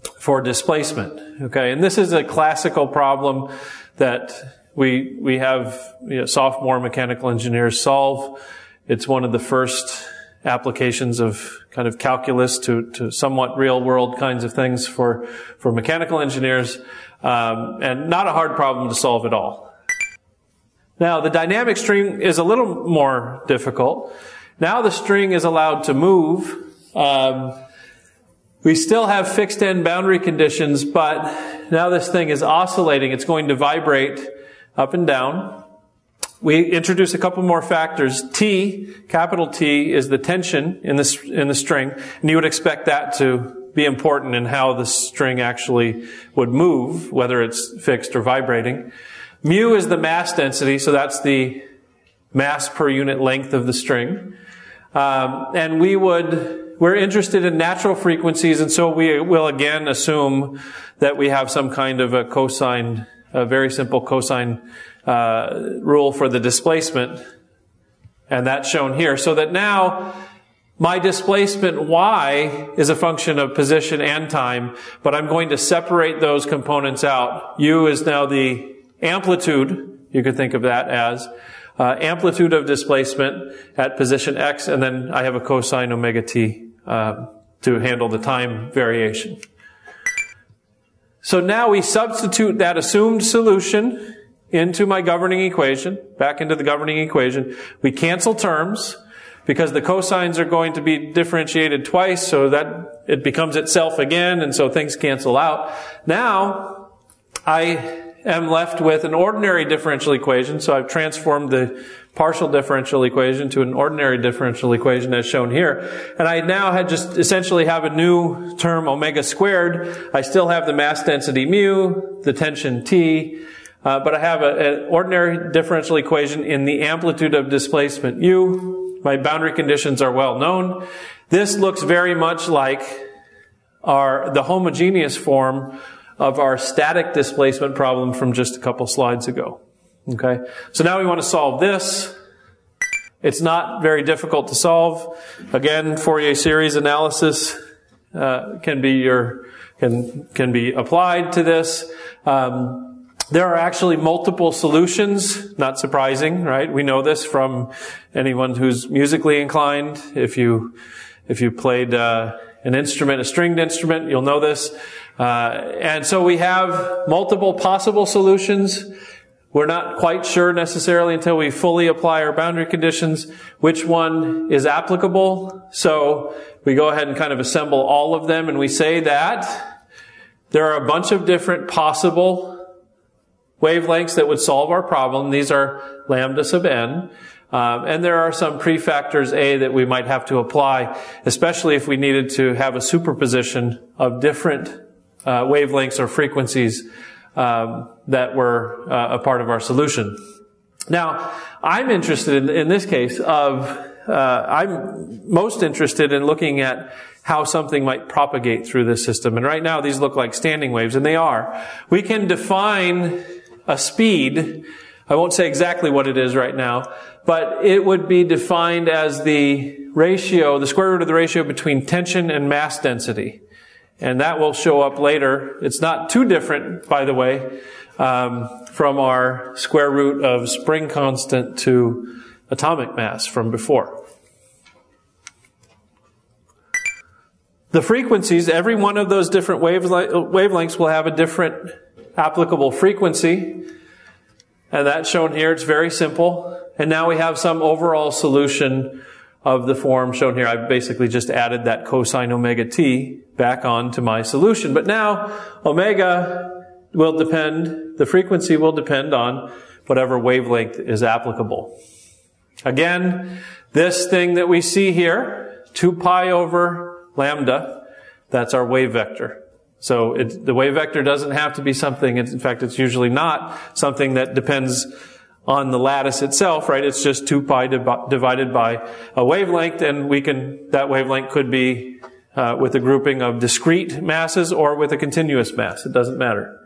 for displacement. Okay, and this is a classical problem that we we have you know, sophomore mechanical engineers solve. It's one of the first applications of kind of calculus to, to somewhat real world kinds of things for, for mechanical engineers, um, and not a hard problem to solve at all. Now, the dynamic string is a little more difficult. Now the string is allowed to move. Um, we still have fixed end boundary conditions, but now this thing is oscillating. It's going to vibrate up and down. We introduce a couple more factors. T, capital T, is the tension in the, in the string, and you would expect that to be important in how the string actually would move, whether it's fixed or vibrating. Mu is the mass density, so that's the mass per unit length of the string. Um, and we would, we're interested in natural frequencies, and so we will again assume that we have some kind of a cosine, a very simple cosine Uh, rule for the displacement, and that's shown here, so that now my displacement y is a function of position and time, but I'm going to separate those components out. U is now the amplitude, you could think of that as uh, amplitude of displacement at position x, and then I have a cosine omega t uh, to handle the time variation. So now we substitute that assumed solution into my governing equation, back into the governing equation. We cancel terms because the cosines are going to be differentiated twice, so that it becomes itself again, and so things cancel out. Now, I am left with an ordinary differential equation, so I've transformed the partial differential equation to an ordinary differential equation as shown here. And I now had just essentially have a new term, omega squared. I still have the mass density mu, the tension T, Uh, but I have a, an ordinary differential equation in the amplitude of displacement u. My boundary conditions are well known. This looks very much like our the homogeneous form of our static displacement problem from just a couple slides ago. Okay, so now we want to solve this. It's not very difficult to solve. Again, Fourier series analysis uh, can be your can can be applied to this. Um, There are actually multiple solutions, not surprising, right? We know this from anyone who's musically inclined. If you, if you played, uh, an instrument, a stringed instrument, you'll know this. Uh, and so we have multiple possible solutions. We're not quite sure necessarily until we fully apply our boundary conditions which one is applicable. So we go ahead and kind of assemble all of them, and we say that there are a bunch of different possible wavelengths that would solve our problem. These are lambda sub n. Um, and there are some prefactors A that we might have to apply, especially if we needed to have a superposition of different uh, wavelengths or frequencies um, that were uh, a part of our solution. Now, I'm interested in, in this case of, uh, I'm most interested in looking at how something might propagate through this system. And right now, these look like standing waves, and they are. We can define a speed. I won't say exactly what it is right now, but it would be defined as the ratio, the square root of the ratio between tension and mass density. And that will show up later. It's not too different, by the way, um, from our square root of spring constant to atomic mass from before. The frequencies, every one of those different wavelengths will have a different applicable frequency, and that's shown here. It's very simple. And now we have some overall solution of the form shown here. I've basically just added that cosine omega t back on to my solution. But now omega will depend, the frequency will depend on whatever wavelength is applicable. Again, this thing that we see here, two pi over lambda, that's our wave vector. So it, the wave vector doesn't have to be something, in fact, it's usually not something that depends on the lattice itself, right? It's just two pi div- divided by a wavelength, and we can, that wavelength could be uh, with a grouping of discrete masses or with a continuous mass. It doesn't matter.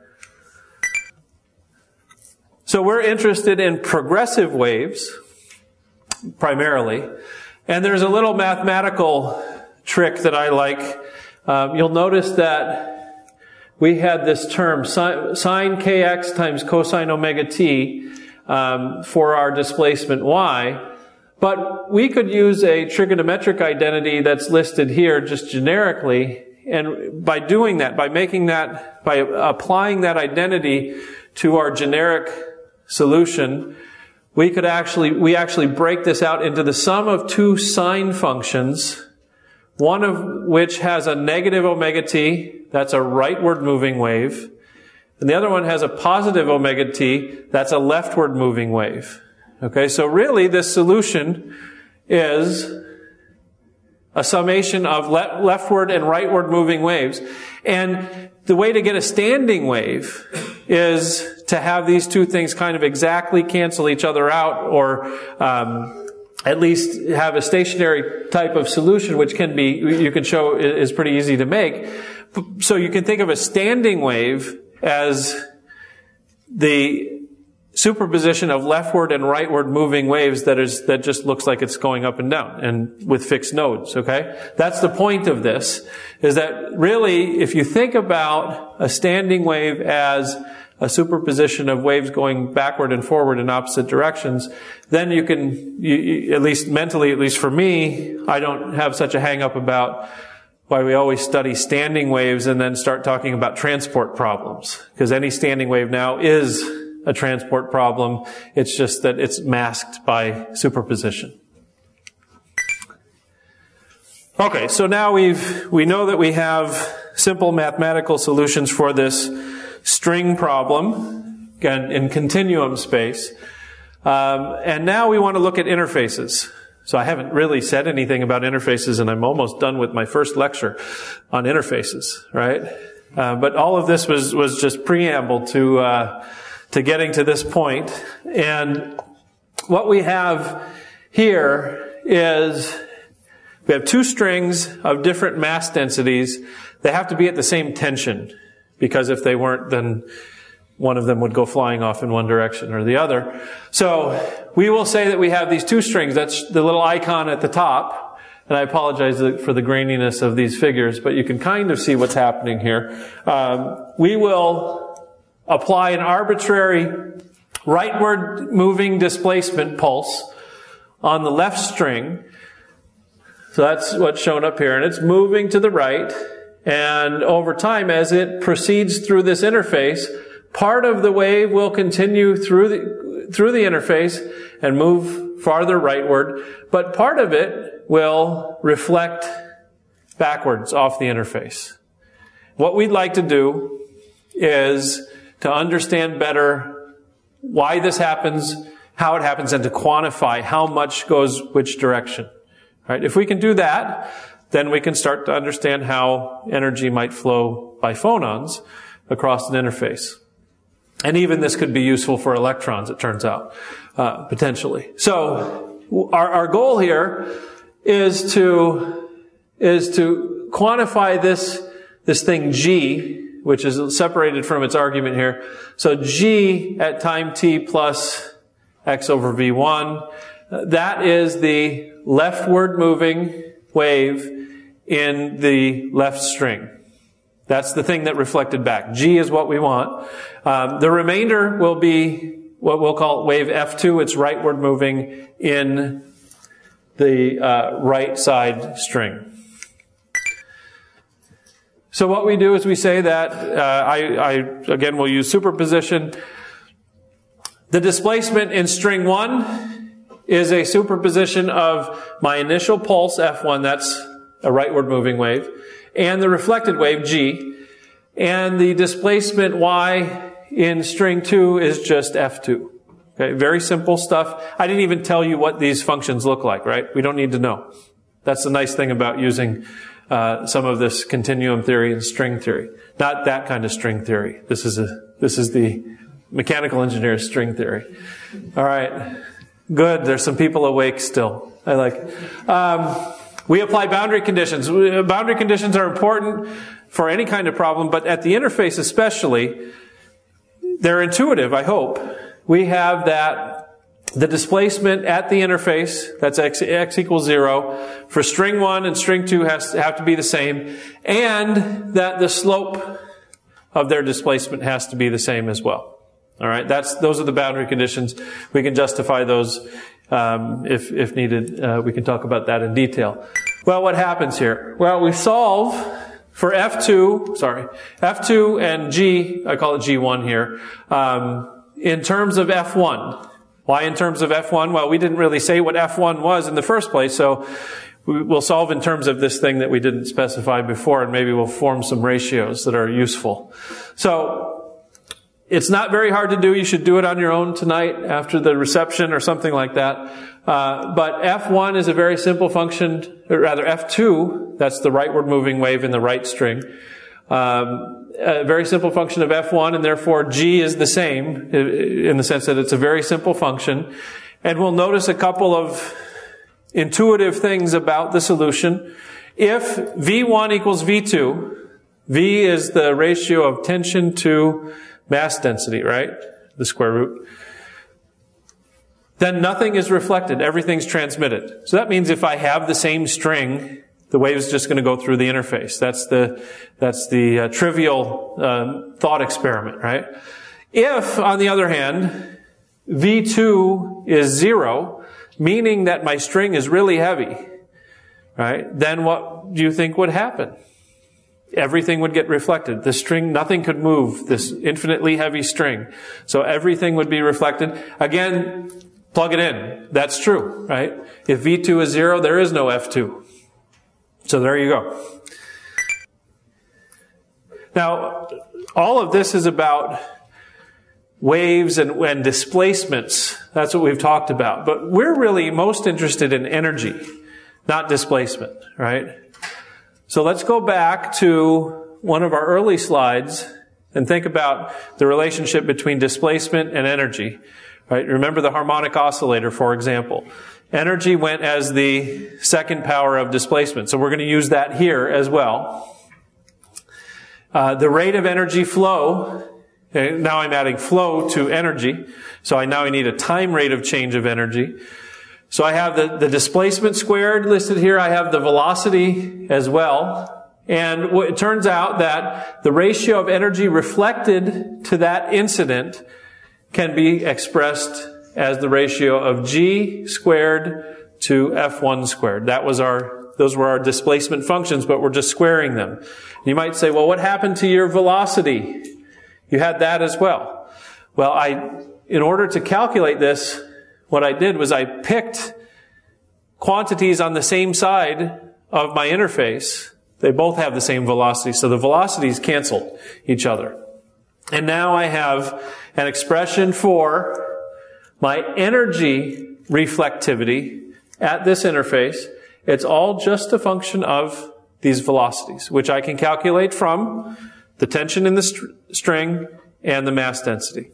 So we're interested in progressive waves, primarily. And there's a little mathematical trick that I like. Um, you'll notice that we had this term, sine, sine kx times cosine omega t, um, for our displacement y. But we could use a trigonometric identity that's listed here just generically, and by doing that, by making that, by applying that identity to our generic solution, we could actually, we actually break this out into the sum of two sine functions, one of which has a negative omega t, that's a rightward moving wave, and the other one has a positive omega t, that's a leftward moving wave. Okay, so really this solution is a summation of le- leftward and rightward moving waves. And the way to get a standing wave is to have these two things kind of exactly cancel each other out, or um, at least have a stationary type of solution, which can be, you can show is pretty easy to make. So you can think of a standing wave as the superposition of leftward and rightward moving waves that is, that just looks like it's going up and down, and with fixed nodes, okay? That's the point of this, is that really, if you think about a standing wave as a superposition of waves going backward and forward in opposite directions, then you can, you, you, at least mentally, at least for me, I don't have such a hang up about why we always study standing waves and then start talking about transport problems. Because any standing wave now is a transport problem. It's just that it's masked by superposition. Okay, so now we've, we know that we have simple mathematical solutions for this string problem, again, in continuum space. Um, and now we want to look at interfaces. So I haven't really said anything about interfaces, and I'm almost done with my first lecture on interfaces, right? Uh, but all of this was, was just preamble to, uh, to getting to this point. And what we have here is we have two strings of different mass densities. They have to be at the same tension, because if they weren't, then one of them would go flying off in one direction or the other. So we will say that we have these two strings. That's the little icon at the top. And I apologize for the graininess of these figures, but you can kind of see what's happening here. Um, we will apply an arbitrary rightward moving displacement pulse on the left string. So that's what's shown up here. And it's moving to the right. And over time, as it proceeds through this interface, part of the wave will continue through the, through the interface and move farther rightward. But part of it will reflect backwards off the interface. What we'd like to do is to understand better why this happens, how it happens, and to quantify how much goes which direction. Right? If we can do that, then we can start to understand how energy might flow by phonons across an interface. And even this could be useful for electrons, it turns out, uh, potentially. So our, our goal here is to is to quantify this this thing G, which is separated from its argument here. So G at time t plus x over v one, that is the leftward moving wave in the left string. That's the thing that reflected back. G is what we want. Um, the remainder will be what we'll call wave F two. It's rightward moving in the uh, right side string. So what we do is we say that, uh, I, I, again, we'll use superposition. The displacement in string one is a superposition of my initial pulse, F one, that's a rightward moving wave, and the reflected wave, G. And the displacement Y in string two is just F two. Okay, very simple stuff. I didn't even tell you what these functions look like, right? We don't need to know. That's the nice thing about using Uh, some of this continuum theory and string theory. Not that kind of string theory. This is a, this is the mechanical engineer's string theory. All right. Good. There's some people awake still. I like it. Um, we apply boundary conditions. Boundary conditions are important for any kind of problem, but at the interface especially, they're intuitive, I hope. We have that the displacement at the interface, that's x, x equals zero, for string one and string two has to have to be the same, and that the slope of their displacement has to be the same as well. All right, that's those are the boundary conditions. We can justify those um, if if needed. Uh, we can talk about that in detail. Well, what happens here? Well, we solve for F two, sorry, F two and G, I call it G one here, um, in terms of F one. Why in terms of F one? Well, we didn't really say what F one was in the first place, so we'll solve in terms of this thing that we didn't specify before, and maybe we'll form some ratios that are useful. So, it's not very hard to do. You should do it on your own tonight after the reception or something like that. Uh, but F one is a very simple function, or rather F two, that's the rightward moving wave in the right string. Um, a very simple function of F one, and therefore G is the same in the sense that it's a very simple function. And we'll notice a couple of intuitive things about the solution. If V one equals V two, V is the ratio of tension to mass density, right? The square root. Then nothing is reflected. Everything's transmitted. So that means if I have the same string, the wave's just going to go through the interface. That's the, that's the uh, trivial um, thought experiment, right? If, on the other hand, V two is zero, meaning that my string is really heavy, right? Then what do you think would happen? Everything would get reflected. The string, nothing could move this infinitely heavy string. So everything would be reflected. Again, plug it in. That's true, right? If V two is zero, there is no F two. So there you go. Now, all of this is about waves and, and displacements. That's what we've talked about. But we're really most interested in energy, not displacement, right? So let's go back to one of our early slides and think about the relationship between displacement and energy. Right? Remember the harmonic oscillator, for example. Energy went as the second power of displacement. So we're going to use that here as well. Uh, the rate of energy flow, okay, now I'm adding flow to energy. So I now I need a time rate of change of energy. So I have the, the displacement squared listed here. I have the velocity as well. And it turns out that the ratio of energy reflected to that incident can be expressed as the ratio of G squared to F one squared. That was our, those were our displacement functions, but we're just squaring them. You might say, well, what happened to your velocity? You had that as well. Well, I, in order to calculate this, what I did was I picked quantities on the same side of my interface. They both have the same velocity, so the velocities canceled each other. And now I have an expression for my energy reflectivity at this interface. It's all just a function of these velocities, which I can calculate from the tension in the st- string and the mass density.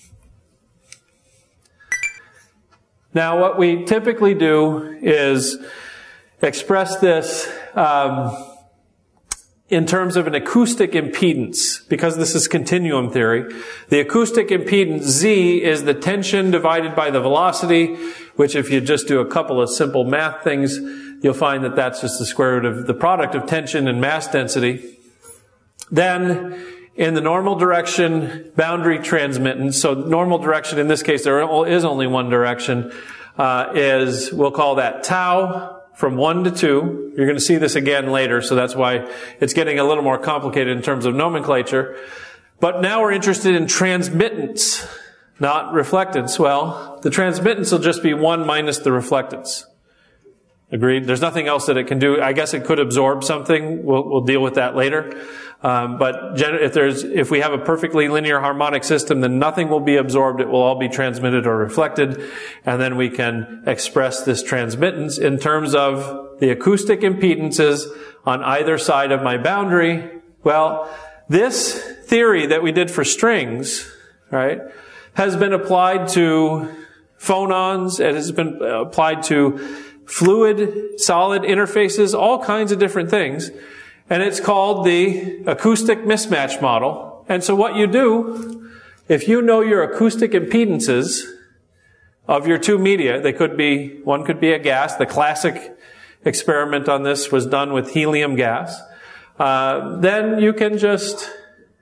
Now, what we typically do is express this um, in terms of an acoustic impedance, because this is continuum theory. The acoustic impedance Z is the tension divided by the velocity, which if you just do a couple of simple math things, you'll find that that's just the square root of the product of tension and mass density. Then, in the normal direction boundary transmittance, so normal direction in this case, there is only one direction, uh, is, we'll call that tau from one to two. You're going to see this again later, so that's why it's getting a little more complicated in terms of nomenclature. But now we're interested in transmittance, not reflectance. Well, the transmittance will just be one minus the reflectance. Agreed? There's nothing else that it can do. I guess it could absorb something. We'll, we'll deal with that later. Um, but if there's, if we have a perfectly linear harmonic system, then nothing will be absorbed. It will all be transmitted or reflected. And then we can express this transmittance in terms of the acoustic impedances on either side of my boundary. Well, this theory that we did for strings, right, has been applied to phonons. It has been applied to fluid, solid interfaces, all kinds of different things. And it's called the acoustic mismatch model. And so what you do, if you know your acoustic impedances of your two media, they could be, one could be a gas. The classic experiment on this was done with helium gas. Uh, then you can just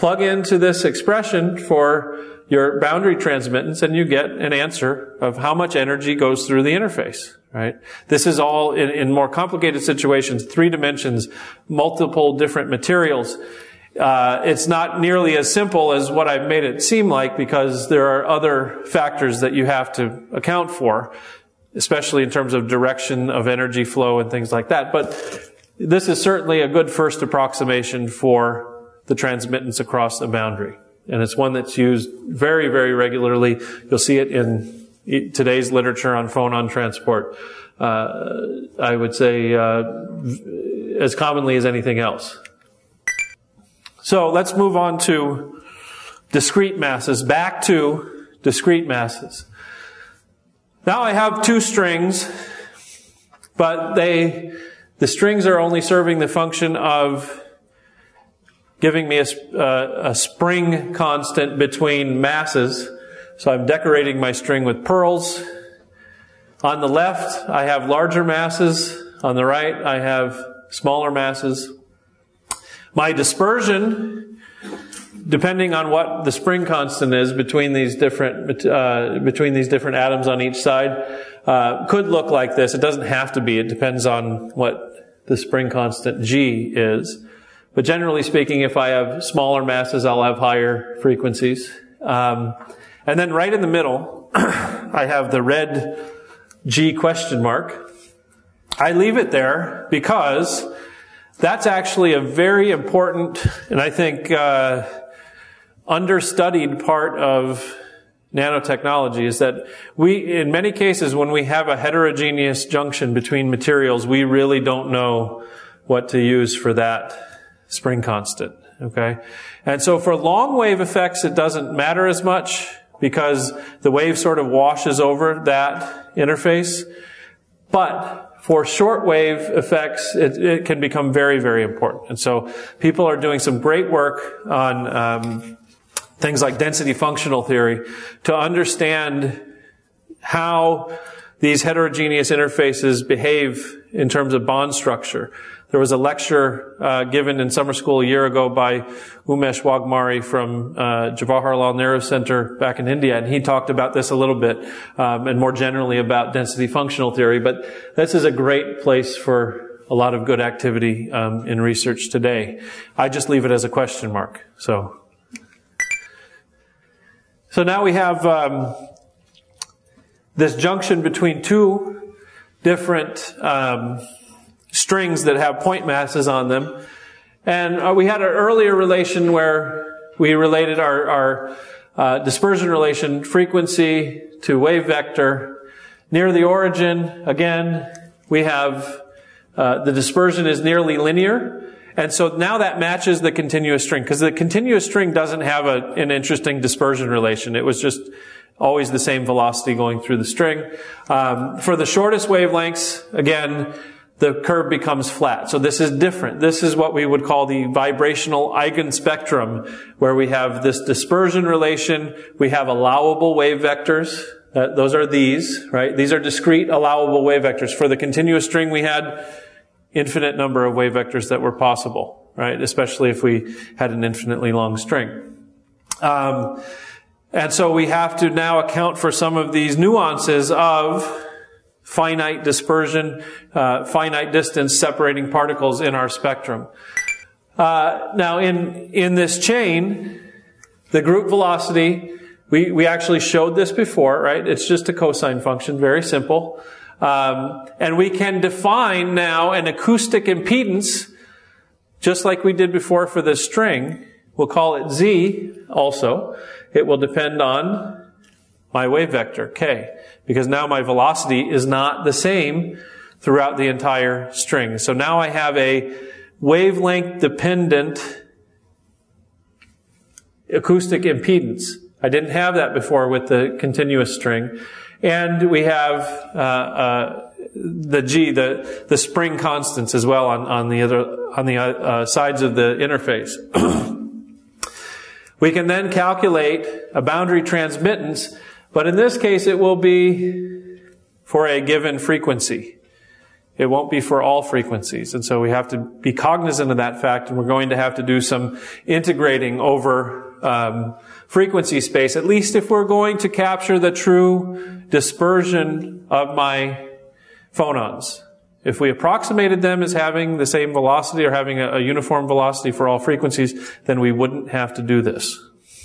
plug into this expression for your boundary transmittance and you get an answer of how much energy goes through the interface, right? This is all in, in more complicated situations, three dimensions, multiple different materials. Uh, it's not nearly as simple as what I've made it seem like because there are other factors that you have to account for, especially in terms of direction of energy flow and things like that. But this is certainly a good first approximation for the transmittance across the boundary. And it's one that's used very, very regularly. You'll see it in today's literature on phonon transport. Uh, I would say uh, as commonly as anything else. So let's move on to discrete masses. Back to discrete masses. Now I have two strings, but they, the strings are only serving the function of giving me a, uh, a spring constant between masses. So I'm decorating my string with pearls. On the left, I have larger masses. On the right, I have smaller masses. My dispersion, depending on what the spring constant is between these different uh, between these different atoms on each side, uh, could look like this. It doesn't have to be. It depends on what the spring constant G is. But generally speaking, if I have smaller masses, I'll have higher frequencies. Um, and then right in the middle, I have the red G question mark. I leave it there because that's actually a very important, and I think uh, understudied part of nanotechnology is that we, in many cases, when we have a heterogeneous junction between materials, we really don't know what to use for that spring constant, okay? And so for long wave effects, it doesn't matter as much because the wave sort of washes over that interface. But for short wave effects, it, it can become very, very important. And so people are doing some great work on um, things like density functional theory to understand how these heterogeneous interfaces behave in terms of bond structure. There was a lecture uh, given in summer school a year ago by Umesh Wagmari from uh, Jawaharlal Nehru Center back in India, and he talked about this a little bit, um, and more generally about density functional theory. But this is a great place for a lot of good activity um, in research today. I just leave it as a question mark. So, so now we have um, this junction between two different um, strings that have point masses on them. And uh, we had an earlier relation where we related our, our uh, dispersion relation, frequency to wave vector. Near the origin, again, we have uh, the dispersion is nearly linear. And so now that matches the continuous string, because the continuous string doesn't have a, an interesting dispersion relation. It was just always the same velocity going through the string. Um, for the shortest wavelengths, again, the curve becomes flat. So this is different. This is what we would call the vibrational eigenspectrum, where we have this dispersion relation. We have allowable wave vectors. Uh, those are these, right? These are discrete allowable wave vectors. For the continuous string, we had infinite number of wave vectors that were possible, right? Especially if we had an infinitely long string. Um, and so we have to now account for some of these nuances of finite dispersion, uh, finite distance separating particles in our spectrum. Uh, now, in in this chain, the group velocity, we we actually showed this before, right? It's just a cosine function, very simple, um, and we can define now an acoustic impedance, just like we did before for the string. We'll call it Z. Also, it will depend on my wave vector, k, because now my velocity is not the same throughout the entire string. So now I have a wavelength-dependent acoustic impedance. I didn't have that before with the continuous string. And we have uh, uh, the G, the, the spring constants as well on, on the other on the uh, sides of the interface. We can then calculate a boundary transmittance, but in this case it will be for a given frequency. It won't be for all frequencies. And so we have to be cognizant of that fact, and we're going to have to do some integrating over um, frequency space, at least if we're going to capture the true dispersion of my phonons. If we approximated them as having the same velocity or having a, a uniform velocity for all frequencies, then we wouldn't have to do this.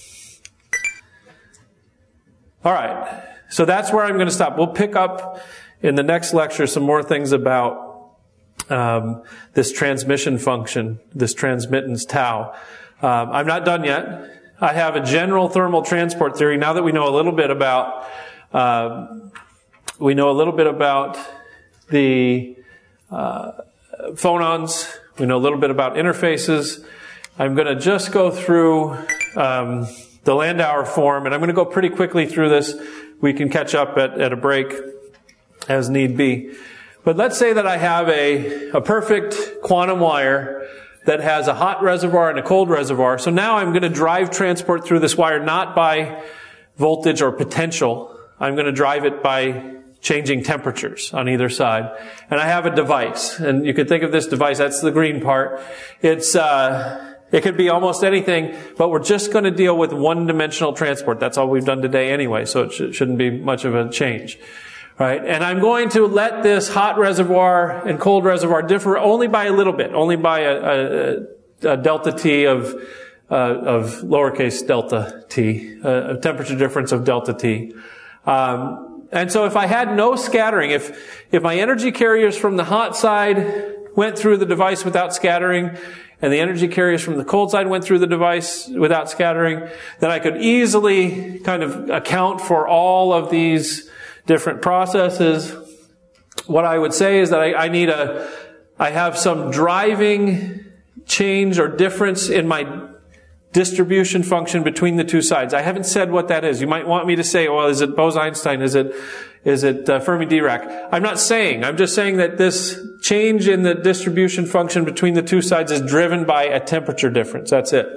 All right. So that's where I'm going to stop. We'll pick up in the next lecture some more things about um, this transmission function, this transmittance tau. Um, I'm not done yet. I have a general thermal transport theory. Now that we know a little bit about, uh, we know a little bit about the uh, phonons. We know a little bit about interfaces. I'm going to just go through um, the Landauer form, and I'm going to go pretty quickly through this. We can catch up at, at a break as need be. But let's say that I have a, a perfect quantum wire that has a hot reservoir and a cold reservoir. So now I'm going to drive transport through this wire not by voltage or potential. I'm going to drive it by changing temperatures on either side. And I have a device. And you could think of this device, that's the green part. It's, uh, it could be almost anything, but we're just going to deal with one-dimensional transport. That's all we've done today anyway, so it sh- shouldn't be much of a change. Right? And I'm going to let this hot reservoir and cold reservoir differ only by a little bit, only by a, a, a delta T of, uh, of lowercase delta T, a, a temperature difference of delta T. Um, and so if I had no scattering, if, if my energy carriers from the hot side went through the device without scattering, and the energy carriers from the cold side went through the device without scattering, then I could easily kind of account for all of these different processes. What I would say is that I, I need a, I have some driving change or difference in my distribution function between the two sides. I haven't said what that is. You might want me to say, well, is it Bose-Einstein? Is it, is it uh, Fermi-Dirac? I'm not saying. I'm just saying that this change in the distribution function between the two sides is driven by a temperature difference. That's it.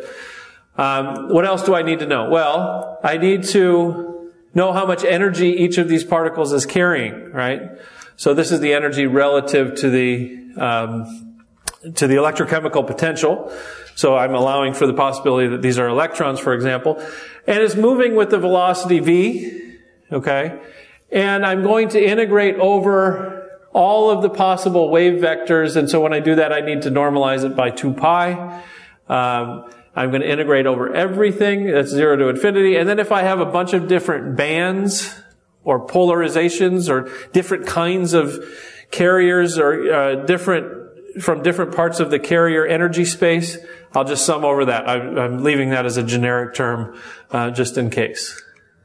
Um, what else do I need to know? Well, I need to know how much energy each of these particles is carrying, right? So this is the energy relative to the um, to the electrochemical potential. So I'm allowing for the possibility that these are electrons, for example. And it's moving with the velocity v, okay? And I'm going to integrate over all of the possible wave vectors. And so when I do that, I need to normalize it by two pi. Um, I'm going to integrate over everything. That's zero to infinity. And then if I have a bunch of different bands or polarizations or different kinds of carriers or uh, different from different parts of the carrier energy space, I'll just sum over that. I'm, I'm leaving that as a generic term uh, just in case.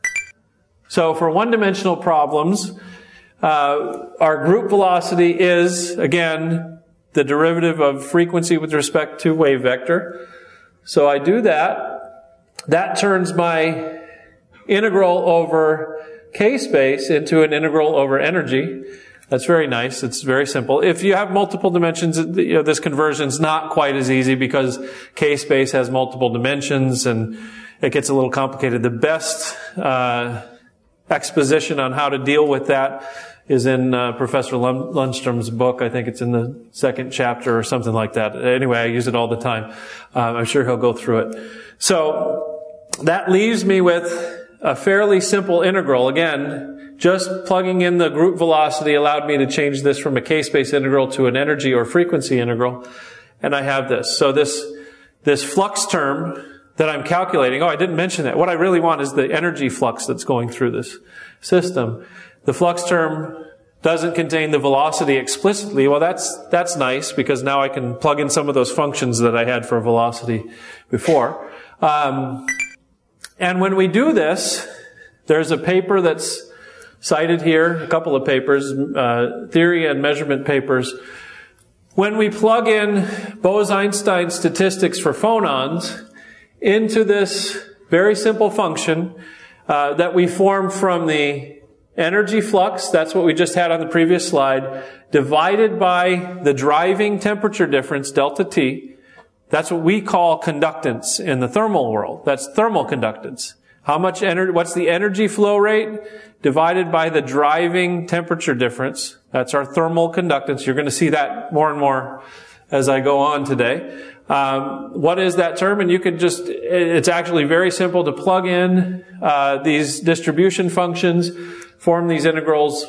So for one-dimensional problems, uh, our group velocity is, again, the derivative of frequency with respect to wave vector. So I do that. That turns my integral over k-space into an integral over energy. That's very nice. It's very simple. If you have multiple dimensions, you know, this conversion's not quite as easy because k-space has multiple dimensions and it gets a little complicated. The best uh, exposition on how to deal with that is in uh, Professor Lundstrom's book. I think it's in the second chapter or something like that. Anyway, I use it all the time. Uh, I'm sure he'll go through it. So that leaves me with a fairly simple integral. Again, just plugging in the group velocity allowed me to change this from a k-space integral to an energy or frequency integral. And I have this. So this, this flux term that I'm calculating, oh, I didn't mention that. What I really want is the energy flux that's going through this system. The flux term doesn't contain the velocity explicitly. Well, that's, that's nice because now I can plug in some of those functions that I had for velocity before. Um, and when we do this, there's a paper that's cited here, a couple of papers, uh, theory and measurement papers. When we plug in Bose-Einstein statistics for phonons into this very simple function uh, that we form from the energy flux, that's what we just had on the previous slide, divided by the driving temperature difference, delta T. That's what we call conductance in the thermal world. That's thermal conductance. How much energy, what's the energy flow rate divided by the driving temperature difference? That's our thermal conductance. You're going to see that more and more as I go on today. Um, what is that term? And you could just, it's actually very simple to plug in uh, these distribution functions, form these integrals,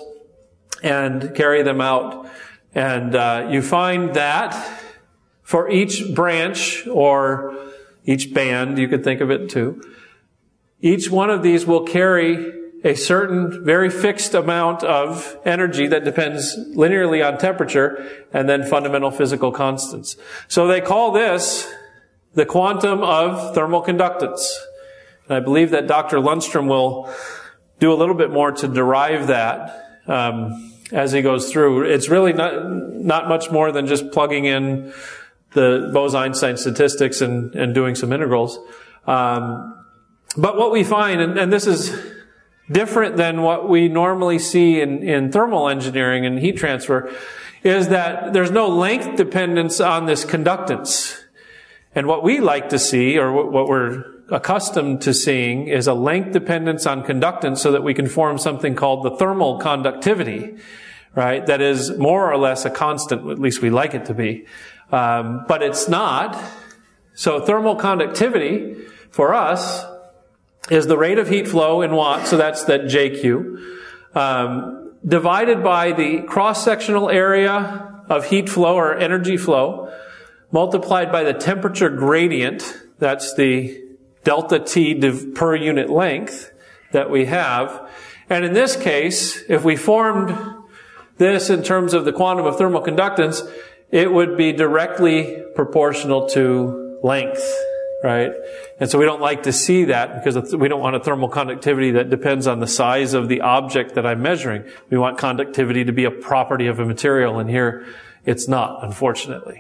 and carry them out. And uh, you find that for each branch, or each band, you could think of it too, each one of these will carry a certain very fixed amount of energy that depends linearly on temperature and then fundamental physical constants. So they call this the quantum of thermal conductance. And I believe that Doctor Lundstrom will do a little bit more to derive that um, as he goes through. It's really not, not much more than just plugging in the Bose-Einstein statistics and, and doing some integrals. Um, but what we find, and, and this is different than what we normally see in, in thermal engineering and heat transfer, is that there's no length dependence on this conductance. And what we like to see, or what we're accustomed to seeing, is a length dependence on conductance so that we can form something called the thermal conductivity, right? That is more or less a constant, at least we like it to be. Um, but it's not. So thermal conductivity for us is the rate of heat flow in watts, so that's that J Q, um, divided by the cross-sectional area of heat flow or energy flow, multiplied by the temperature gradient, that's the delta T div per unit length that we have. And in this case, if we formed this in terms of the quantum of thermal conductance, it would be directly proportional to length, right? And so we don't like to see that because we don't want a thermal conductivity that depends on the size of the object that I'm measuring. We want conductivity to be a property of a material, and here it's not, unfortunately.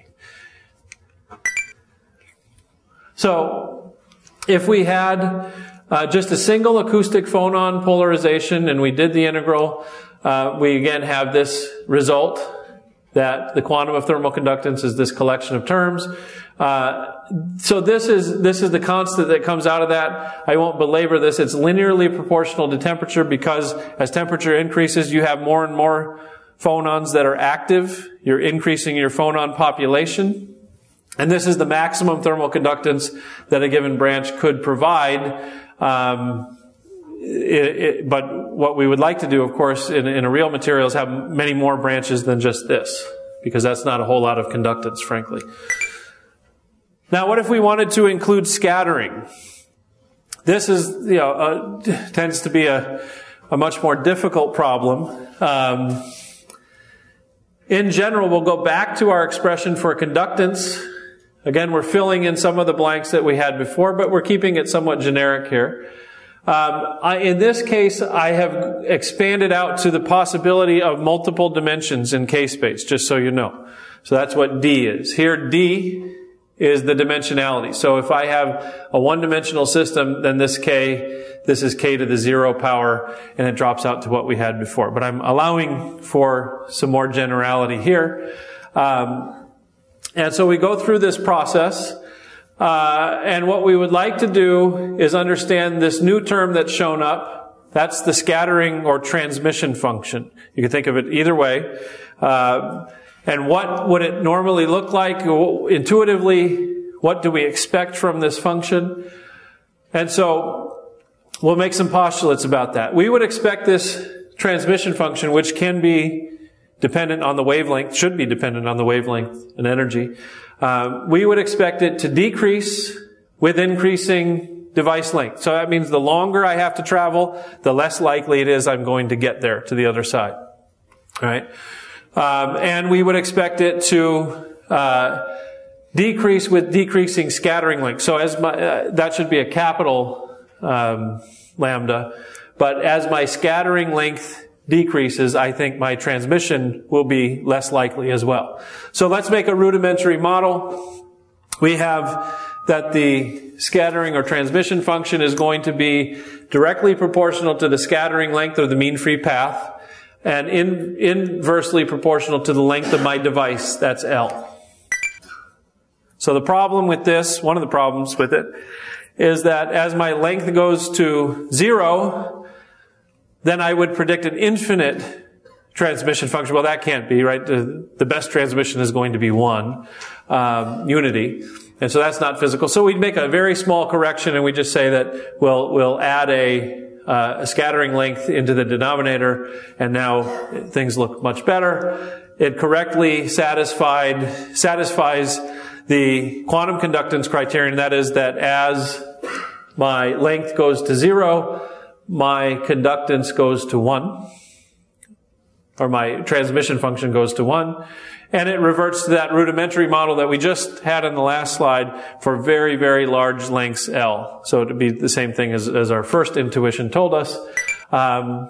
So if we had uh, just a single acoustic phonon polarization and we did the integral, uh, we again have this result that the quantum of thermal conductance is this collection of terms. Uh, so this is, this is the constant that comes out of that. I won't belabor this. It's linearly proportional to temperature because as temperature increases, you have more and more phonons that are active. You're increasing your phonon population. And this is the maximum thermal conductance that a given branch could provide. Um, It, it, but what we would like to do, of course, in, in a real material is have many more branches than just this, because that's not a whole lot of conductance, frankly. Now, what if we wanted to include scattering? This is, you know, uh, tends to be a, a much more difficult problem. Um, in general, we'll go back to our expression for conductance. Again, we're filling in some of the blanks that we had before, but we're keeping it somewhat generic here. Um, I, in this case, I have expanded out to the possibility of multiple dimensions in K-space, just so you know. So that's what D is. Here, D is the dimensionality. So if I have a one-dimensional system, then this K, this is K to the zero power, and it drops out to what we had before. But I'm allowing for some more generality here. Um, and so we go through this process. Uh, and what we would like to do is understand this new term that's shown up. That's the scattering or transmission function. You can think of it either way. Uh, and what would it normally look like? Intuitively, what do we expect from this function? And so we'll make some postulates about that. We would expect this transmission function, which can be dependent on the wavelength, should be dependent on the wavelength and energy. Uh, we would expect it to decrease with increasing device length. So that means the longer I have to travel, the less likely it is I'm going to get there to the other side. All right? Um, and we would expect it to uh, decrease with decreasing scattering length. So as my, uh, that should be a capital um, lambda. But as my scattering length decreases, I think my transmission will be less likely as well. So let's make a rudimentary model. We have that the scattering or transmission function is going to be directly proportional to the scattering length or the mean free path, and in, inversely proportional to the length of my device, that's L. So the problem with this, one of the problems with it, is that as my length goes to zero, then I would predict an infinite transmission function. Well, that can't be, right? The, the best transmission is going to be one, um, unity. And so that's not physical. So we'd make a very small correction and we just say that we'll, we'll add a, uh, a scattering length into the denominator, and now things look much better. It correctly satisfied, satisfies the quantum conductance criterion. That is that as my length goes to zero, my conductance goes to one, or my transmission function goes to one. And it reverts to that rudimentary model that we just had in the last slide for very, very large lengths L. So it would be the same thing as, as our first intuition told us. Um,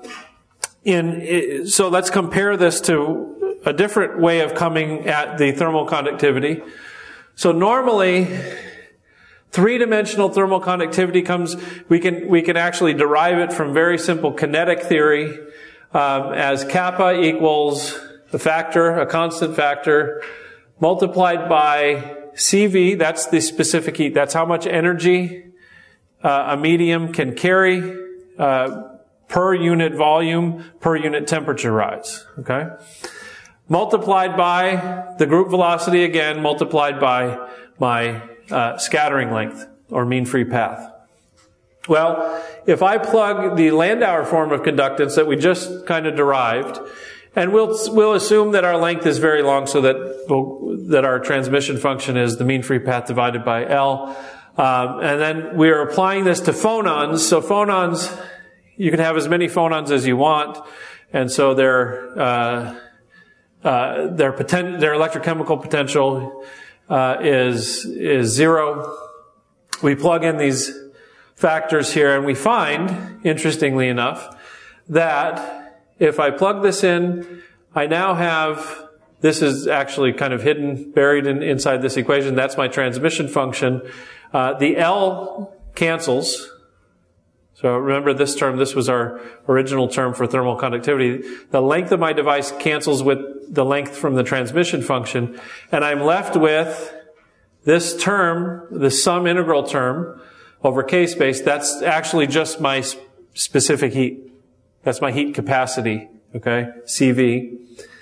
in, so let's compare this to a different way of coming at the thermal conductivity. So normally, three-dimensional thermal conductivity comes, we can, we can actually derive it from very simple kinetic theory, um, as kappa equals a factor, a constant factor, multiplied by C V, that's the specific heat. That's how much energy uh, a medium can carry uh, per unit volume, per unit temperature rise. Okay? Multiplied by the group velocity again, multiplied by my uh, scattering length, or mean free path. Well, if I plug the Landauer form of conductance that we just kind of derived, and we'll, we'll assume that our length is very long so that, we'll, that our transmission function is the mean free path divided by L. Um, and then we are applying this to phonons. So phonons, you can have as many phonons as you want. And so their, uh, uh, their poten- their electrochemical potential, uh, is, is zero. We plug in these factors here and we find, interestingly enough, that if I plug this in, I now have, this is actually kind of hidden, buried in, inside this equation. That's my transmission function. Uh, the L cancels. So remember this term, this was our original term for thermal conductivity. The length of my device cancels with the length from the transmission function. And I'm left with this term, the sum integral term over K space. That's actually just my specific heat. That's my heat capacity, okay, C V.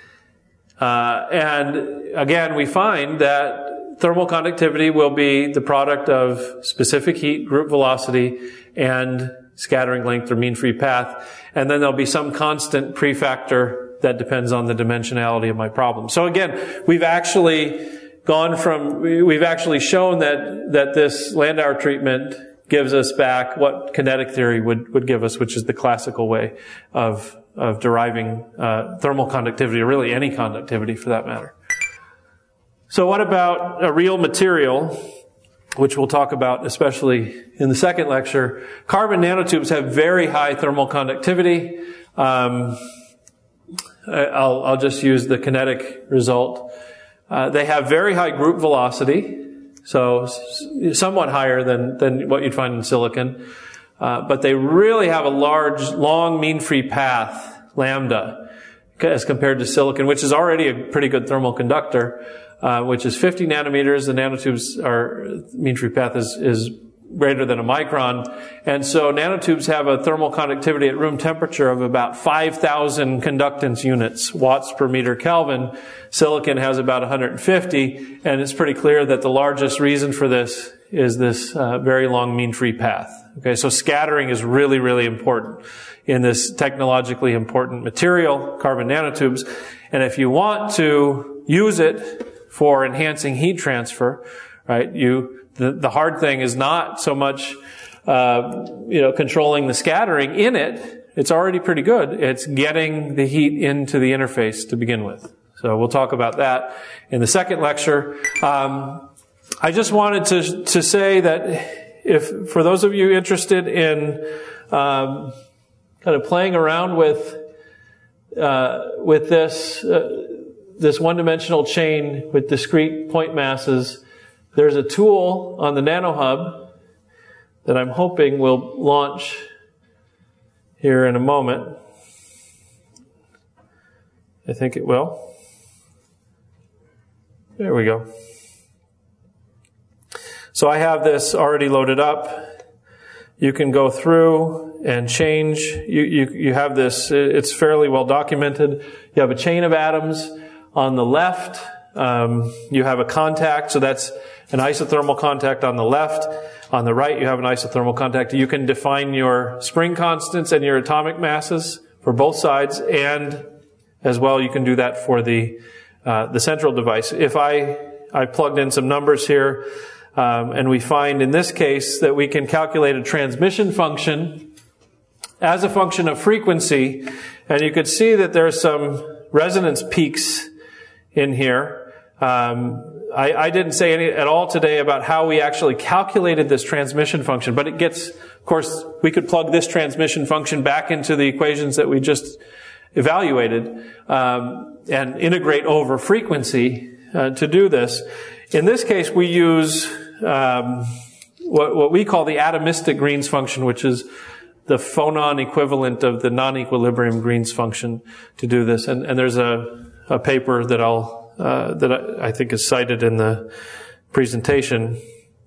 Uh, and again, we find that thermal conductivity will be the product of specific heat, group velocity, and scattering length or mean free path. And then there'll be some constant prefactor that depends on the dimensionality of my problem. So again, we've actually gone from, we've actually shown that, that this Landauer treatment gives us back what kinetic theory would, would give us, which is the classical way of, of deriving uh, thermal conductivity, or really any conductivity for that matter. So what about a real material, which we'll talk about especially in the second lecture? Carbon nanotubes have very high thermal conductivity. Um, I'll, I'll just use the kinetic result. Uh, they have very high group velocity. So somewhat higher than, than what you'd find in silicon. Uh, but they really have a large, long mean free path, lambda, as compared to silicon, which is already a pretty good thermal conductor, uh, which is fifty nanometers. The nanotubes are, mean free path is, is greater than a micron. And so nanotubes have a thermal conductivity at room temperature of about five thousand conductance units, watts per meter Kelvin. Silicon has about one hundred fifty, and it's pretty clear that the largest reason for this is this uh, very long mean free path. Okay, so scattering is really, really important in this technologically important material, carbon nanotubes. And if you want to use it for enhancing heat transfer, right, you The, the hard thing is not so much, uh, you know, controlling the scattering in it. It's already pretty good. It's getting the heat into the interface to begin with. So we'll talk about that in the second lecture. Um, I just wanted to to say that if, for those of you interested in um, kind of playing around with uh, with this uh, this one-dimensional chain with discrete point masses, there's a tool on the NanoHub that I'm hoping will launch here in a moment. I think it will. There we go. So I have this already loaded up. You can go through and change. You, you, you have this, it's fairly well documented. You have a chain of atoms on the left. Um, you have a contact, so that's an isothermal contact on the left. On the right, you have an isothermal contact. You can define your spring constants and your atomic masses for both sides, and as well, you can do that for the uh, the central device. If I I plugged in some numbers here, um, and we find in this case that we can calculate a transmission function as a function of frequency, and you could see that there's some resonance peaks in here. Um, I, I didn't say any at all today about how we actually calculated this transmission function, but it gets, of course, we could plug this transmission function back into the equations that we just evaluated um, and integrate over frequency uh, to do this. In this case, we use um, what, what we call the atomistic Green's function, which is the phonon equivalent of the non-equilibrium Green's function to do this. And, and there's a, a paper that I'll Uh, that I, I think is cited in the presentation.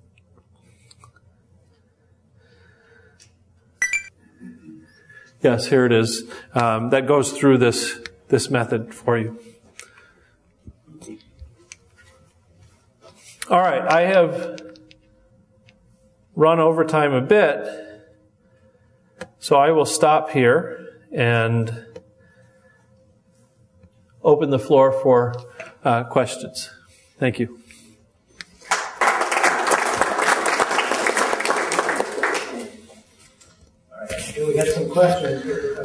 Yes, here it is. Um, that goes through this this method for you. All right, I have run over time a bit, so I will stop here and open the floor for Uh, questions. Thank you. All right. Here we have some questions.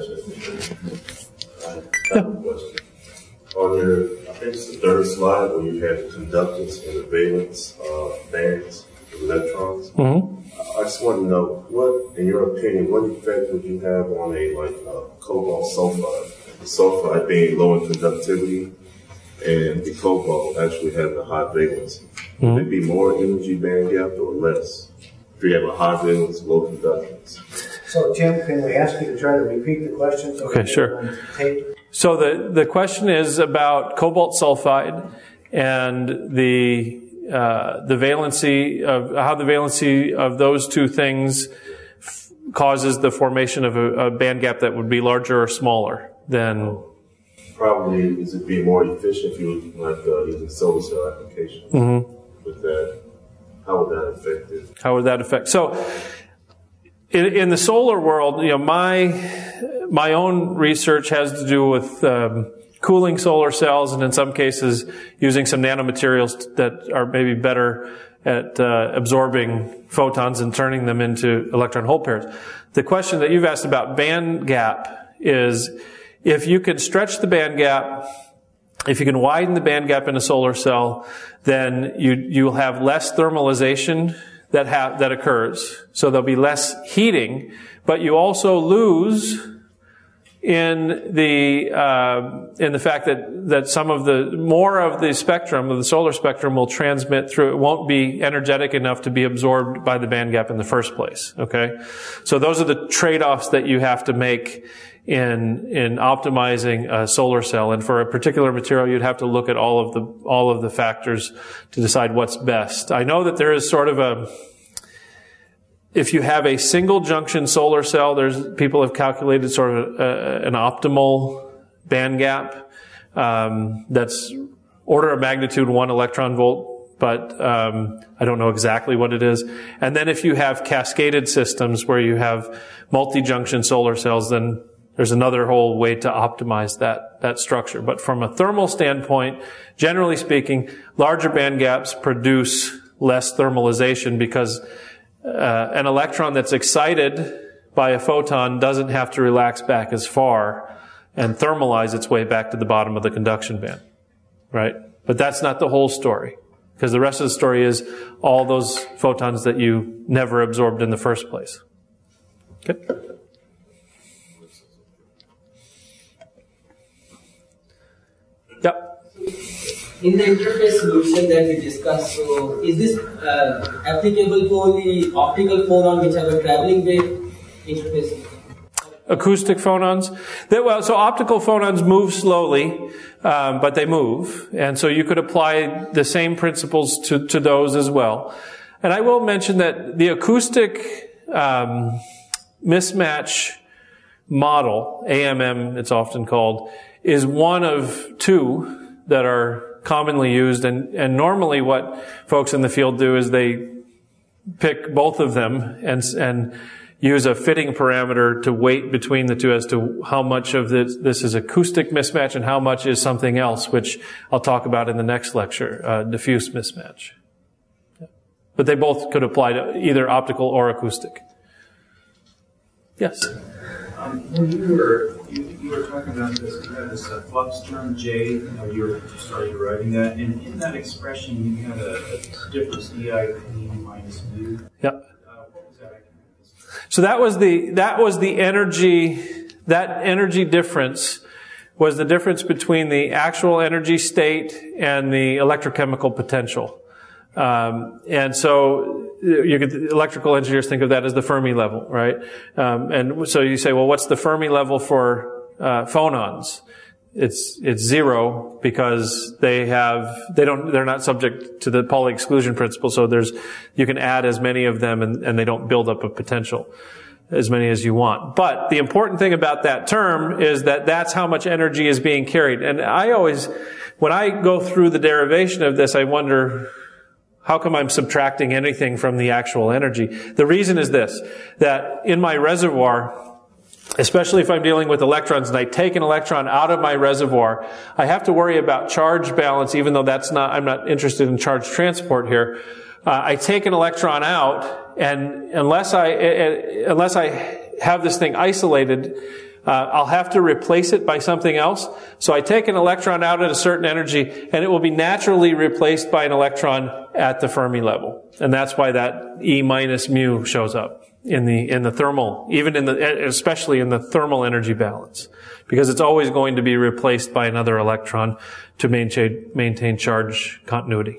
I have a question. On your, I think it's the third slide where you had the conductance and the valence uh, bands of electrons. Mm-hmm. I just want to know, what, in your opinion, what effect would you have on a like uh, cobalt sulfide? The sulfide being low in conductivity, and the cobalt actually has a high valence. Mm-hmm. Would it be more energy band gap or less if you have a high valence, low conductance? So, Jim, can we ask you to try to repeat the question? So okay, sure. So the, the question is about cobalt sulfide and the uh, the valency of how the valency of those two things f- causes the formation of a, a band gap that would be larger or smaller than. Probably, is it be more efficient if you were like uh, using solar cell applications mm-hmm. with that? How would that affect it? How would that affect? So, in, in the solar world, you know, my my own research has to do with um, cooling solar cells, and in some cases, using some nanomaterials that are maybe better at uh, absorbing photons and turning them into electron hole pairs. The question that you've asked about band gap is, if you can stretch the band gap, if you can widen the band gap in a solar cell, then you you'll have less thermalization that ha- that occurs. So there'll be less heating, but you also lose in the uh, in the fact that that some of the more of the spectrum of the solar spectrum will transmit through. It won't be energetic enough to be absorbed by the band gap in the first place. Okay, so those are the trade-offs that you have to make in in optimizing a solar cell. And for a particular material, you'd have to look at all of the all of the factors to decide what's best. I know that there is sort of a, if you have a single junction solar cell, there's people have calculated sort of a, an optimal band gap um, that's order of magnitude one electron volt, but um, I don't know exactly what it is. And then if you have cascaded systems where you have multi-junction solar cells, then there's another whole way to optimize that, that structure. But from a thermal standpoint, generally speaking, larger band gaps produce less thermalization because uh, an electron that's excited by a photon doesn't have to relax back as far and thermalize its way back to the bottom of the conduction band. Right? But that's not the whole story. Because the rest of the story is all those photons that you never absorbed in the first place. Okay? Yep. In the interface solution that we discussed, so is this uh, applicable to only optical phonon which have a traveling wave interface? Acoustic phonons? They, well, so optical phonons move slowly, um, but they move. And so you could apply the same principles to, to those as well. And I will mention that the acoustic um, mismatch model, A M M it's often called, is one of two that are commonly used. And, and normally what folks in the field do is they pick both of them and, and use a fitting parameter to weight between the two as to how much of this, this is acoustic mismatch and how much is something else, which I'll talk about in the next lecture, uh, diffuse mismatch. But they both could apply to either optical or acoustic. Yes? Um, when you were you, you were talking about this, you had this uh, flux term J, you know, you were you started writing that, and in that expression you had a, a difference E I P minus mu. Yep. So that was the, that was the energy, that energy difference was the difference between the actual energy state and the electrochemical potential. Um, and so you could, electrical engineers think of that as the Fermi level, right? Um, and so you say, well, what's the Fermi level for, uh, phonons? It's, it's zero because they have, they don't, they're not subject to the Pauli exclusion principle. So there's, you can add as many of them and, and they don't build up a potential as many as you want. But the important thing about that term is that that's how much energy is being carried. And I always, when I go through the derivation of this, I wonder, how come I'm subtracting anything from the actual energy? The reason is this, that in my reservoir, especially if I'm dealing with electrons and I take an electron out of my reservoir, I have to worry about charge balance, even though that's not, I'm not interested in charge transport here. Uh, I take an electron out, and unless I, uh, unless I have this thing isolated, uh, I'll have to replace it by something else. So I take an electron out at a certain energy, and it will be naturally replaced by an electron at the Fermi level. And that's why that E minus mu shows up in the, in the thermal, even in the, especially in the thermal energy balance. Because it's always going to be replaced by another electron to maintain, maintain charge continuity.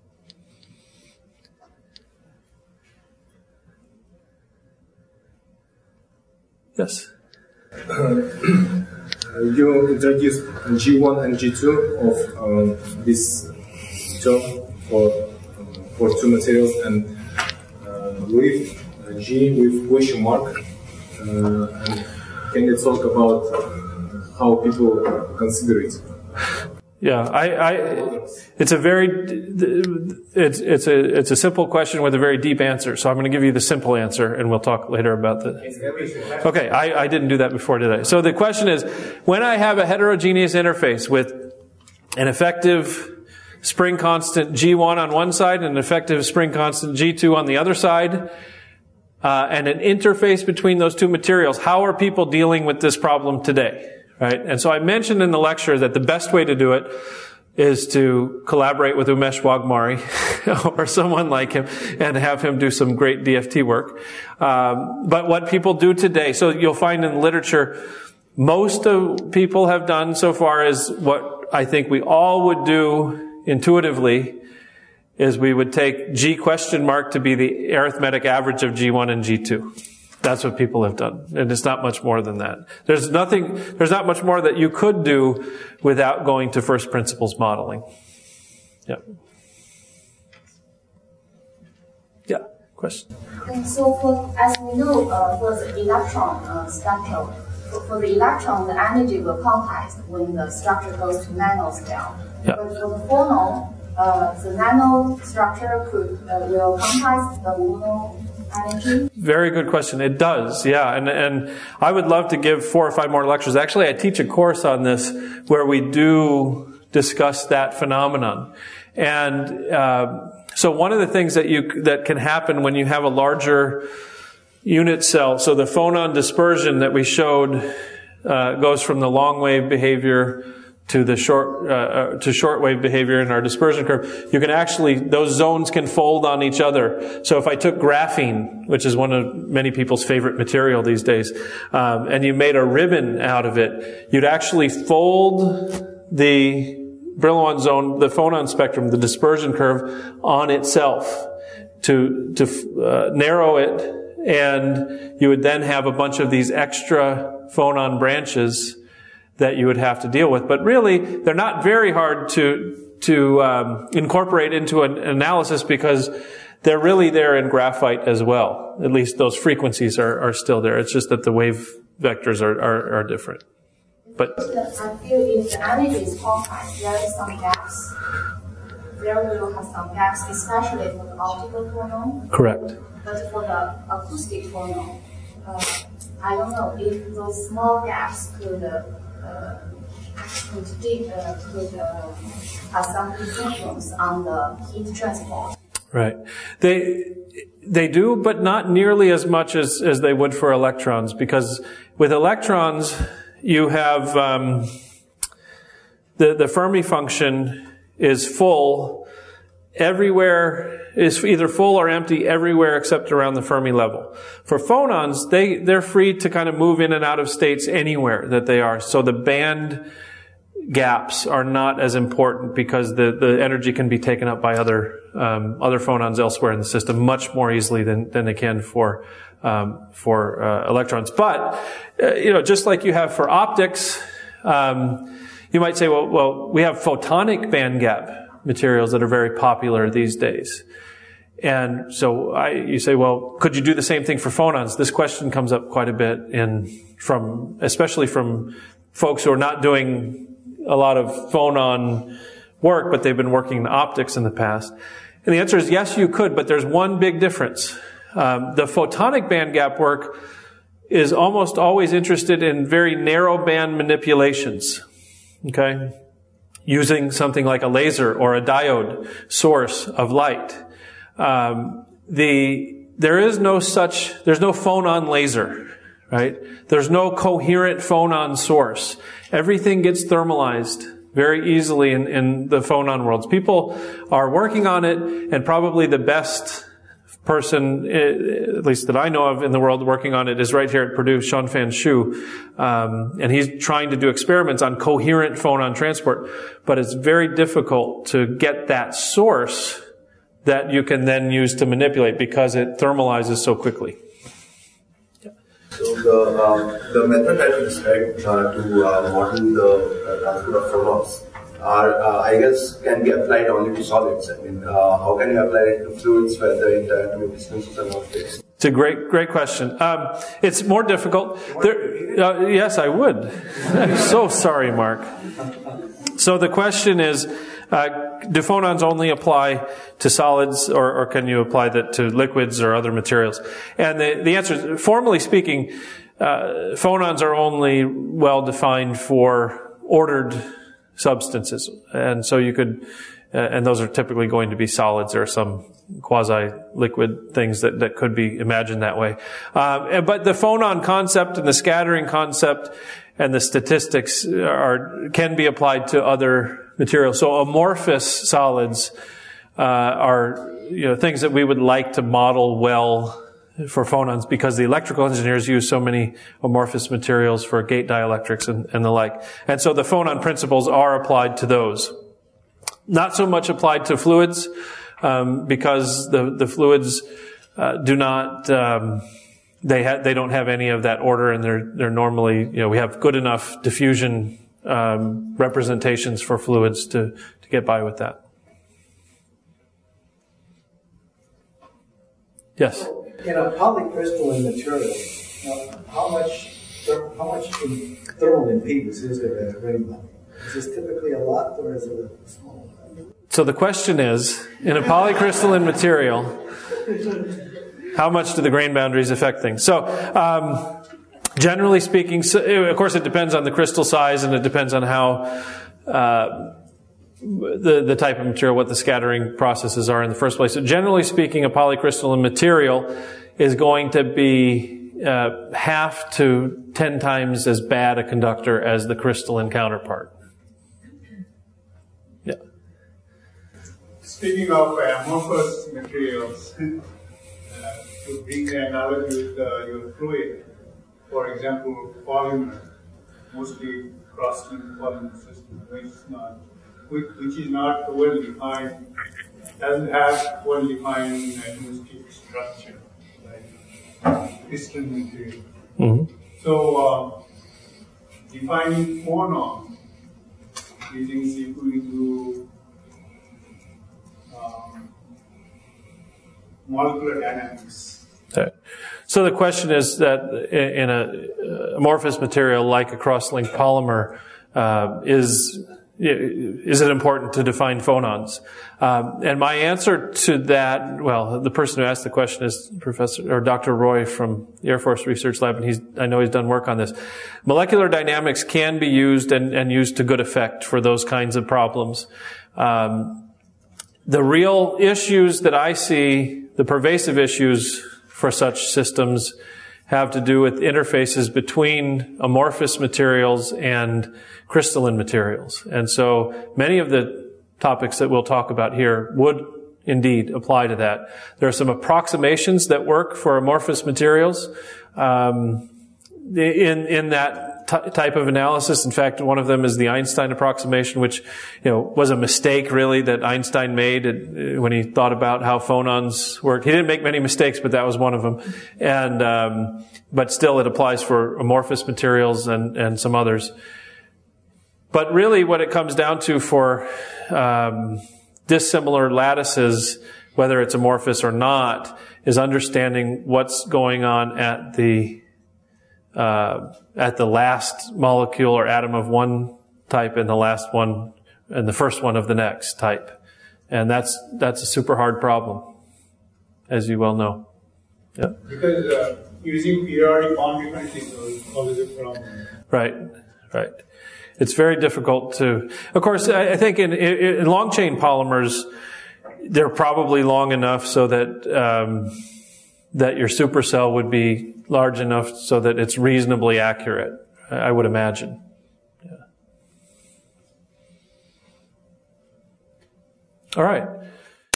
Yes? Uh, you introduced G one and G two of um, this term for, uh, for two materials, and uh, with G with question mark. Uh, and can you talk about how people consider it? Yeah, I, I, it's a very, it's, it's a, it's a simple question with a very deep answer. So I'm going to give you the simple answer and we'll talk later about the, okay, I, I didn't do that before, did I? So the question is, when I have a heterogeneous interface with an effective spring constant G one on one side and an effective spring constant G two on the other side, uh, and an interface between those two materials, how are people dealing with this problem today? Right? And so I mentioned in the lecture that the best way to do it is to collaborate with Umesh Wagmari or someone like him and have him do some great D F T work. Um, but what people do today, so you'll find in the literature, most of people have done so far is what I think we all would do intuitively is we would take G question mark to be the arithmetic average of G one and G two. That's what people have done. And it's not much more than that. There's nothing, there's not much more that you could do without going to first principles modeling. Yeah. Yeah, question? And so for, as we know, uh, for the electron uh, structure, for, for the electron, the energy will compact when the structure goes to nanoscale. Yeah. But for the phonon, uh, the nano structure could, uh, will compact the mono energy? Very good question. It does, yeah. And and I would love to give four or five more lectures. Actually, I teach a course on this where we do discuss that phenomenon. And uh, so one of the things that you that can happen when you have a larger unit cell, so the phonon dispersion that we showed uh, goes from the long wave behavior to the short, uh, to shortwave behavior in our dispersion curve. You can actually, those zones can fold on each other. So if I took graphene, which is one of many people's favorite material these days, um, and you made a ribbon out of it, you'd actually fold the Brillouin zone, the phonon spectrum, the dispersion curve on itself to, to, uh, narrow it, and you would then have a bunch of these extra phonon branches that you would have to deal with. But really, they're not very hard to to um, incorporate into an analysis because they're really there in graphite as well. At least those frequencies are, are still there. It's just that the wave vectors are, are, are different. But I feel if the energy is quantized, there is some gaps. There will have some gaps, especially for the optical phonon. correct. But for the acoustic phonon, uh, I don't know if those small gaps could uh, uh, could, de- uh, could uh, have some influence on the heat transport. Right. They they do, but not nearly as much as, as they would for electrons, because with electrons you have um, the the Fermi function is full everywhere, is either full or empty everywhere except around the Fermi level. For phonons, they they're free to kind of move in and out of states anywhere that they are. So the band gaps are not as important because the, the energy can be taken up by other um, other phonons elsewhere in the system much more easily than than they can for um, for uh, electrons. But uh, you know, just like you have for optics, um, you might say, well, well, we have photonic band gap materials that are very popular these days. And so I, you say, well, could you do the same thing for phonons? This question comes up quite a bit in from, especially from folks who are not doing a lot of phonon work, but they've been working in optics in the past. And the answer is yes, you could, but there's one big difference. Um, the photonic band gap work is almost always interested in very narrow band manipulations. Okay? Using something like a laser or a diode source of light. Um, the, there is no such, there's no phonon laser, right? There's no coherent phonon source. Everything gets thermalized very easily in, in the phonon worlds. People are working on it, and probably the best person, at least that I know of in the world working on it, is right here at Purdue, Xuanfan Xu. Um, and he's trying to do experiments on coherent phonon transport. But it's very difficult to get that source that you can then use to manipulate because it thermalizes so quickly. So the um, the method that you described uh, to uh, model the uh, transport of phonons are, uh, I guess, can be applied only to solids. I mean, uh, how can you apply it to fluids where the interatomic distances are not fixed? It's a great, great question. Um, it's more difficult. There, uh, yes, I would. I'm so sorry, Mark. So the question is, uh, do phonons only apply to solids, or, or can you apply that to liquids or other materials? And the, the answer is, formally speaking, uh, phonons are only well defined for ordered substances. And so you could, uh, and those are typically going to be solids or some quasi-liquid things that, that could be imagined that way. Um, but the phonon concept and the scattering concept and the statistics are, can be applied to other materials. So amorphous solids, uh, are, you know, things that we would like to model well for phonons, because the electrical engineers use so many amorphous materials for gate dielectrics and, and the like. And so the phonon principles are applied to those. Not so much applied to fluids, um, because the, the fluids uh, do not, um, they ha- they don't have any of that order, and they're they're normally, you know, we have good enough diffusion um, representations for fluids to to get by with that. Yes. In a polycrystalline material, uh, how much ther- how much in thermal impedance is there at a grain level? Is this typically a lot, or is it a small amount? So the question is, in a polycrystalline material, how much do the grain boundaries affect things? So, um, generally speaking, so, of course, it depends on the crystal size, and it depends on how uh, the the type of material, what the scattering processes are in the first place. So generally speaking, a polycrystalline material is going to be uh, half to ten times as bad a conductor as the crystalline counterpart. Yeah. Speaking of amorphous materials, uh, to bring the analogy with uh, your fluid, for example, polymer, mostly cross-linked polymer system, which is not Which, which is not well defined, doesn't have well defined acoustic structure, like crystal material. Mm-hmm. So, uh, defining phonon using C two E two um, molecular dynamics. Okay. So the question is that in a amorphous material like a cross-linked polymer, uh, is is it important to define phonons? Um, and my answer to that, well, the person who asked the question is Professor or Doctor Roy from the Air Force Research Lab, and he's I know he's done work on this. Molecular dynamics can be used and, and used to good effect for those kinds of problems. Um, the real issues that I see, the pervasive issues for such systems, have to do with interfaces between amorphous materials and crystalline materials. And so many of the topics that we'll talk about here would indeed apply to that. There are some approximations that work for amorphous materials um, in in that t- type of analysis. In fact, one of them is the Einstein approximation, which you know was a mistake really that Einstein made it, when he thought about how phonons worked. He didn't make many mistakes, but that was one of them. And um, but still, it applies for amorphous materials and and some others. But really, what it comes down to for um, dissimilar lattices, whether it's amorphous or not, is understanding what's going on at the uh, at the last molecule or atom of one type and the last one and the first one of the next type, and that's that's a super hard problem, as you well know. Yeah. Because uh, using periodic bond differences is always a problem. Right. Right. It's very difficult to, of course, I think in, in long chain polymers, they're probably long enough so that, um, that your supercell would be large enough so that it's reasonably accurate, I would imagine. Yeah. All right.